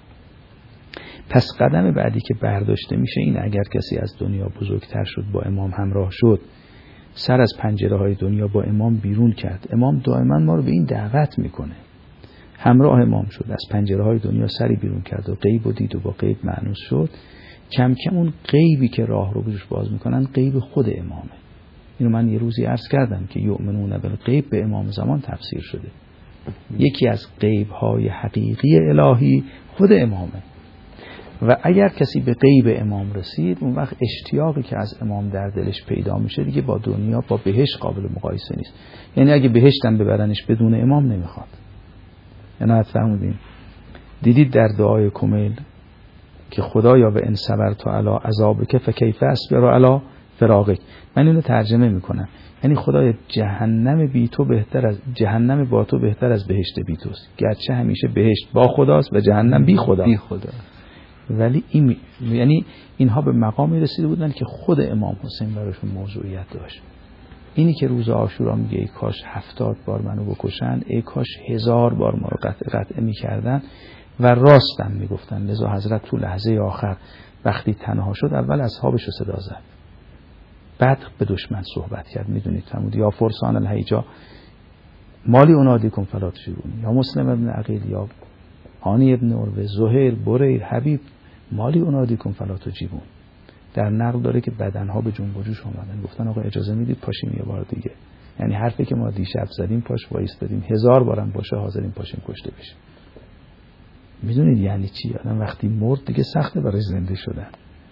پس قدم بعدی که برداشته میشه این اگر کسی از دنیا بزرگتر شد با امام همراه شد، سر از پنجره های دنیا با امام بیرون کرد، امام دائما ما رو به این دعوت میکنه، همراه امام شد، از پنجره های دنیا سری بیرون کرد و غیب و دید و با غیب مأنوس شد، کم کم اون غیبی که راه رو بهش باز میکنن غیب خود امامه. اینو من یه روزی عرض کردم که یؤمنون بالغیب به امام زمان تفسیر شده. یکی از غیب های حقیقی الهی خود امامه. و اگر کسی به غیب امام رسید، اون وقت اشتیاقی که از امام در دلش پیدا میشه دیگه با دنیا، با بهشت قابل مقایسه نیست. یعنی اگه بهشتم ببرنش بدون امام نمیخواد. یعنی فرمودین دیدید در دعای کمیل که خدایا و ان صبرت علی عذابک فکیف اصبر علی فراقک. من اینو ترجمه میکنم، یعنی خدای جهنم بی تو بهتر از جهنم با تو بهتر از بهشت بی توست. گرچه همیشه بهشت با خداست و جهنم بی خدا. بی خدا. ولی این یعنی اینها به مقامی رسیده بودن که خود امام حسین براشون موضوعیت داشت. اینی که روز عاشورا میگه ای کاش هفتاد بار منو بکشن، ای کاش هزار بار ما رو قطع قطع میکردن و راستم میگفتن. لذا حضرت تو لحظه آخر وقتی تنها شد اول اصحابش رو صدا زد، بعد به دشمن صحبت کرد. میدونید فرمود یا فرسان الهیجا مالی اونادیکم فلا تجیبون، یا مسلم ابن عقیل، یا هانی ابن عروه، زهیر، بریر، حبیب، مالی اونادیکم فلا تجیبون. در نقل داره که بدنها به جنب و جوش اومدن، گفتن آقا اجازه میدید پاشیم یه بار دیگه. یعنی حرفی که ما دیشب زدیم پاش وایستادیم، هزار بارم باشه حاضرین پاشیم کشته بشیم. میدونید یعنی چی؟ آدم وقتی مرد دیگه سخته برای زنده شدن.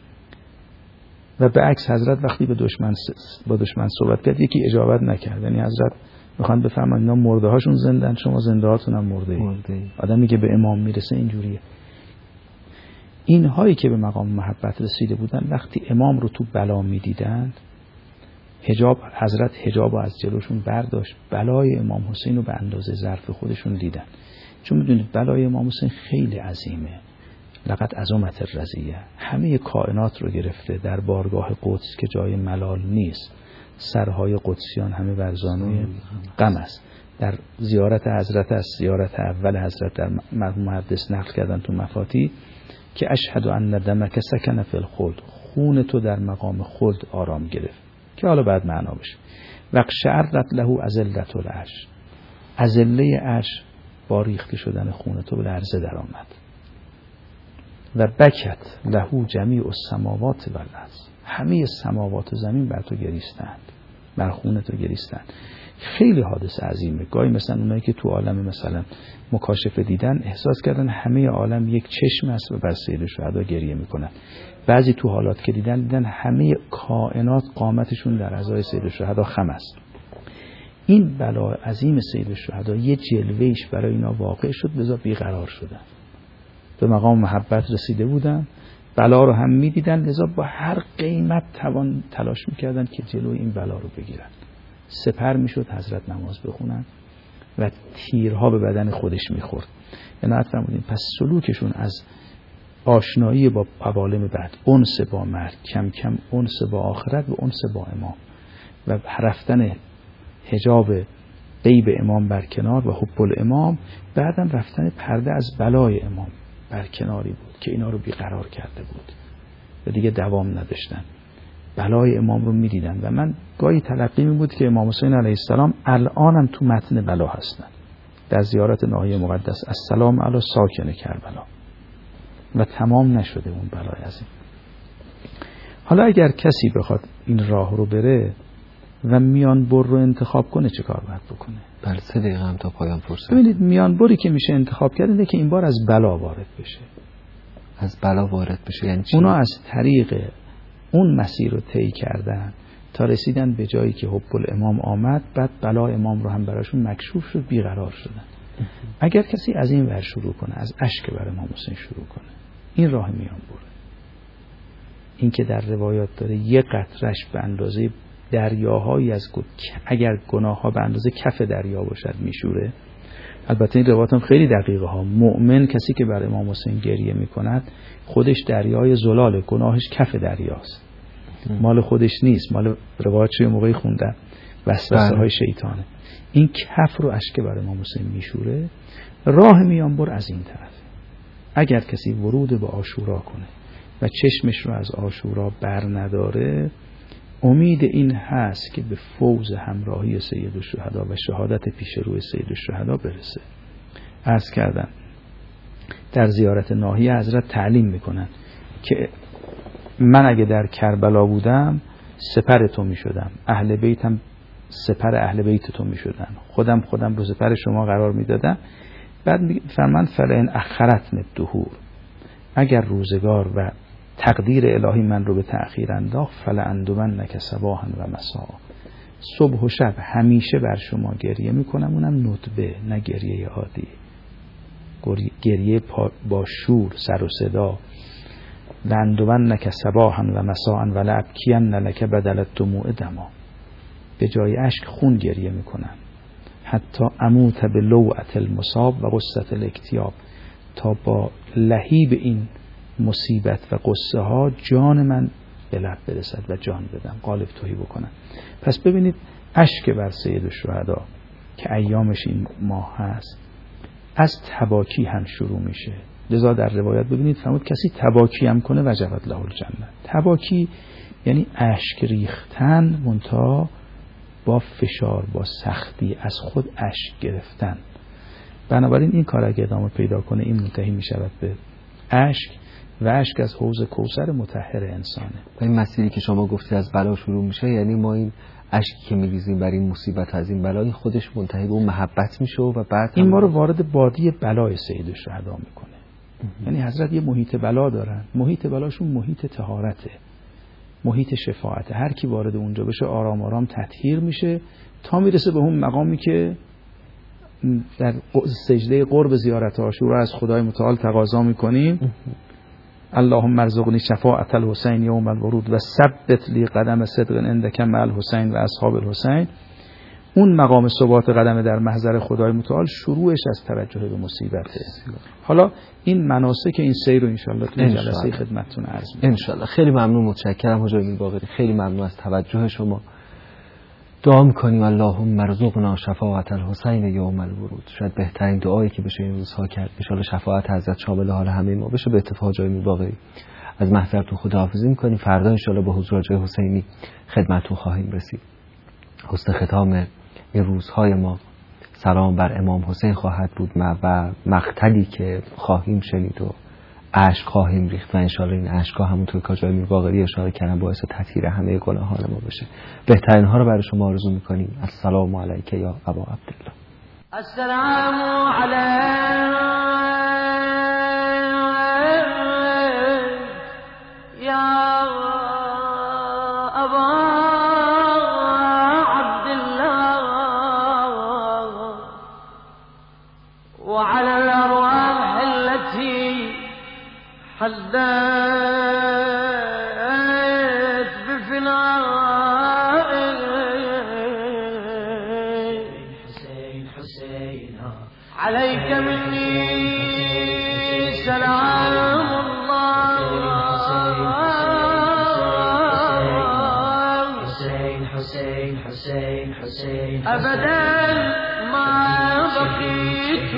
و به عکس حضرت وقتی به دشمن با دشمن صحبت کرد یکی اجابت نکرد. یعنی حضرت میخوان بفهمن اینا مرده هاشون زندن، شما زنده هاتون هم مرده ای. آدمی که به امام میرسه اینجوریه. اینهایی که به مقام محبت رسیده بودن وقتی امام رو تو بلا میدیدند، حجاب حضرت حجاب رو از جلوشون برداشت، بلای امام حسین رو به اندازه ظرف خودشون دیدن. چون میدونید بلای امام حسین خیلی عظیمه. لقد عظمت الرضیه، همه کائنات رو گرفته، در بارگاه قدس که جای ملال نیست، سرهای قدسیان همه بر زانوی غم است. در زیارت حضرت است، زیارت اول حضرت در مرحوم محدث نقل کردن تو مفاتی که اشهد ان دمک سکن فی الخلد، خون تو در مقام خلد آرام گرفت، که حالا بعد معنا بشه. وقشعرت له ازلت العرش، ازله عرش با ریخته شدن خون تو به لرزه در آمد. و بکت له جمیع السماوات و الارض، همه سماوات و زمین بر تو گریستند، بر خون تو گریستند. خیلی حادثه عظیمه. گاهی مثلا اونایی که تو عالم مثلا مکاشفه دیدن احساس کردن همه عالم یک چشم است و بر سید الشهدا گریه میکنن. بعضی تو حالات که دیدن دیدن همه کائنات قامتشون در ازای سید الشهدا خم است. این بلا عظیم سید الشهدا یه جلوهش برای اینا واقع شد، لذا بیقرار شدن، به مقام محبت رسیده بودن، بلا رو هم میدیدن، لذا با هر قیمت توان تلاش میکردن که جلوی این بلا رو بگیرن. سپر میشد حضرت نماز بخونن و تیرها به بدن خودش میخورد. عنایت فرمودین پس سلوکشون از آشنایی با عوالم بعد، انس با مرگ، کم کم انس با آخرت و انس با امام و رفتن حجاب غیب امام بر کنار و حب الامام، بعدم رفتن پرده از بلای امام بر کناری بود که اینا رو بیقرار کرده بود و دیگه دوام نداشتن. بلای امام رو میدیدن و من گاهی تلقی می بود که امام حسین علیه السلام الانم تو متن بلا هستن. در زیارت ناحیه مقدس السلام علی ساکن کربلا و تمام نشده اون بلای عظیم. حالا اگر کسی بخواد این راه رو بره، و میان بر رو انتخاب کنه چه کار باید بکنه؟ بله سه دقیقه هم تا پایان فرصت. ببینید میان بری که میشه انتخاب کرد اینه که این بار از بلا وارد بشه. از بلا وارد بشه یعنی چی؟ اونا از طریق اون مسیر رو طی کردن تا رسیدن به جایی که حب الامام آمد، بعد بلا امام رو هم براشون مکشوف شد، بیقرار شدن. اگر کسی از این ور شروع کنه، از اشک بر امام حسین شروع کنه، این راه میان بره. این که در روایات داره یک قطرش به اندازه دریاهایی از گد... اگر گناه ها به اندازه کف دریا باشد میشوره. البته این روایات هم خیلی دقیقه ها. مؤمن کسی که بر امام حسین گریه میکند خودش دریای زلال، گناهش کف دریاست، مال خودش نیست، مال روایات چه موقعی خوندن وسوسه های شیطانه. این کف رو اشک بر امام حسین میشوره. راه میانبر از این طرف. اگر کسی ورود به عاشورا کنه و چشمش رو از عاشورا بر نداره، امید این هست که به فوز همراهی سید الشهدا و شهادت پیش روی سید الشهدا برسه. عرض کردم در زیارت ناحیه حضرت تعلیم میکنن که من اگه در کربلا بودم سپر تو میشدم، اهل بیتم سپر اهل بیت تو میشدن، خودم خودم رو سپر شما قرار میدادم. بعد فرمان فلئن اخرتن الدهور، اگر روزگار و تقدیر الهی من رو به تأخیر انداخت، فلأندمنک صباحا و مساء، صبح و شب همیشه بر شما گریه میکنم، اونم ندبه، نه گریه عادی، گریه با شور سر و صدا. لأندمنک صباحا و مساء و لأبکین لک بدل الدموع دما، به جای اشک خون گریه میکنم، حتی اموت به لوعة المصاب و غصة الاکتیاب، تا با لهیب این مصیبت و قصه ها جان من به لب برسد و جان بدم، قالب توهی بکنم. پس ببینید اشک بر سید الشهدا که ایامش این ماه هست از تباکی هم شروع میشه. لذا در روایت ببینید فرمود کسی تباکی هم کنه وجبت له الجنه. تباکی یعنی اشک ریختن منتها با فشار، با سختی، از خود اشک گرفتن. بنابراین این کار اگه ادامه پیدا کنه این منتهی می شود به اشک و اشک از حوض کوثر مطهر انسانه. و این مسیری که شما گفتی از بلا شروع میشه، یعنی ما این اشکی که میریزیم بر این مصیبت از این بلا، خودش منتهی به اون محبت میشه و بعد این ما رو وارد بادی بلای سید الشهدا میکنه. یعنی حضرت یه محیط بلا دارن، محیط بلاشون محیط طهارته، محیط شفاعته. هر کی وارد اونجا بشه آرام آرام تطهیر میشه تا میرسه به اون مقامی که در سجده قرب زیارت عاشورا از خدای متعال تقاضا میکنیم اللهم ارزقنی شفاعت الحسین یوم الورود و ثبت لی قدم صدق عندک مع الحسین و اصحاب الحسین. اون مقام ثبات قدم در محضر خدای متعال شروعش از توجه به مصیبته. حالا این مناسک این سیر رو انشالله تو جلسه خدمتتون عرض می‌کنم. انشالله. خیلی ممنون، متشکرم حاج میرباقری، خیلی ممنون از توجه شما. دعا می‌کنیم اللهم ارزقنا شفاعت الحسین یوم الورود. شاید بهترین دعایی که بشه این روزها کرد. انشالله شفاعت حضرت شامل حال همه ما بشه. به اتفاق حاج میرباقری از محضرتون خداحافظی می‌کنیم. فردا انشالله با حضور حاج حسینی خدمتتون خواهیم رسید. حسن ختام این روزهای ما سلام بر امام حسین خواهد بود و مقتلی که خواهیم شنید و اشک خواهیم ریخت و انشالله این اشکا همونطور که حاج میرباقری اشاره کردن باعث تطهیر همه گناهان ما بشه. بهترین ها رو برای شما آرزو میکنیم. السلام علیک یا ابا عبدالله. السلام علیک یا ابا وعلى الأرواح التي حلت بفناء حسين حسين عليك مني سلام الله حسين حسين حسين حسين أبدا ما بقيت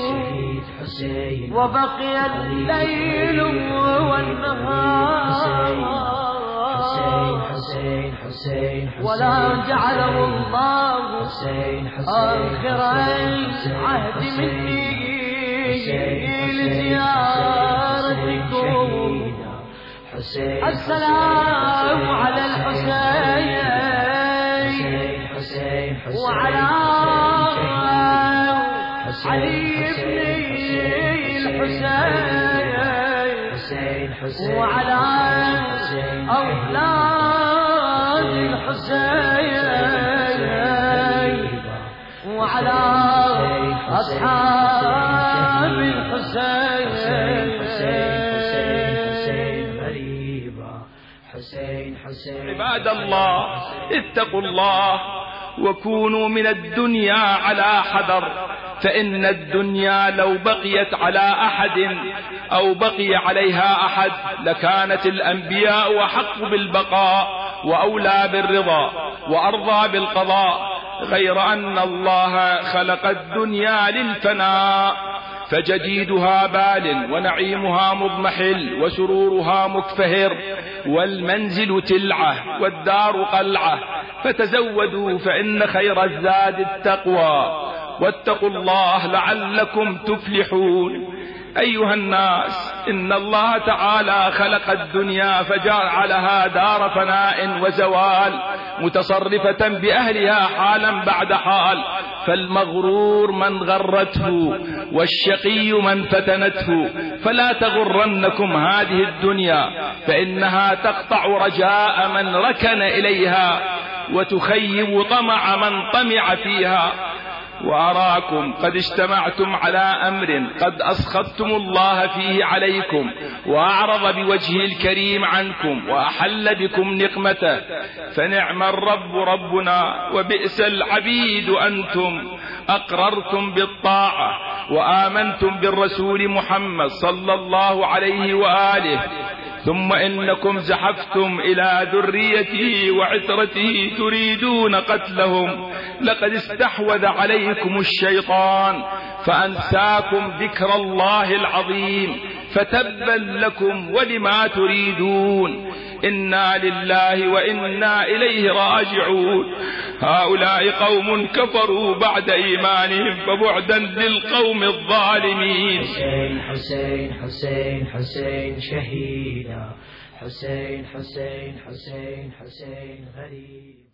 وبقي الليل والنهار ولا جعله الله آخر العهد مني لزيارتكم. السلام على الحسين علي بن الحسين وعلى أولاد الحسين وعلى أصحاب الحسين. عباد الله اتقوا الله وكونوا من الدنيا على حذر، فإن الدنيا لو بقيت على أحد أو بقي عليها أحد لكانت الأنبياء أحق بالبقاء وأولى بالرضا وأرضى بالقضاء، غير أن الله خلق الدنيا للفناء، فجديدها بال ونعيمها مضمحل وسرورها مكفهر، والمنزل تلعة والدار قلعة، فتزودوا فإن خير الزاد التقوى، واتقوا الله لعلكم تفلحون. أيها الناس، إن الله تعالى خلق الدنيا فجعلها دار فناء وزوال متصرفة بأهلها حالا بعد حال، فالمغرور من غرته والشقي من فتنته، فلا تغرنكم هذه الدنيا فإنها تقطع رجاء من ركن إليها وتخيب طمع من طمع فيها. وأراكم قد اجتمعتم على أمر قد أسخطتم الله فيه عليكم، وأعرض بوجهه الكريم عنكم وأحل بكم نقمته، فنعم الرب ربنا وبئس العبيد أنتم، أقررتم بالطاعة وآمنتم بالرسول محمد صلى الله عليه وآله، ثم إنكم زحفتم إلى ذريته وعترته تريدون قتلهم، لقد استحوذ عليكم الشيطان فأنساكم ذكر الله العظيم، فتبا لكم ولما تريدون، إنا لله وإنا إليه راجعون. هؤلاء قوم كفروا بعد إيمانهم، فبعدا للقوم الظالمين. حسين حسين حسين حسين شهيدا، حسين حسين حسين حسين غريب.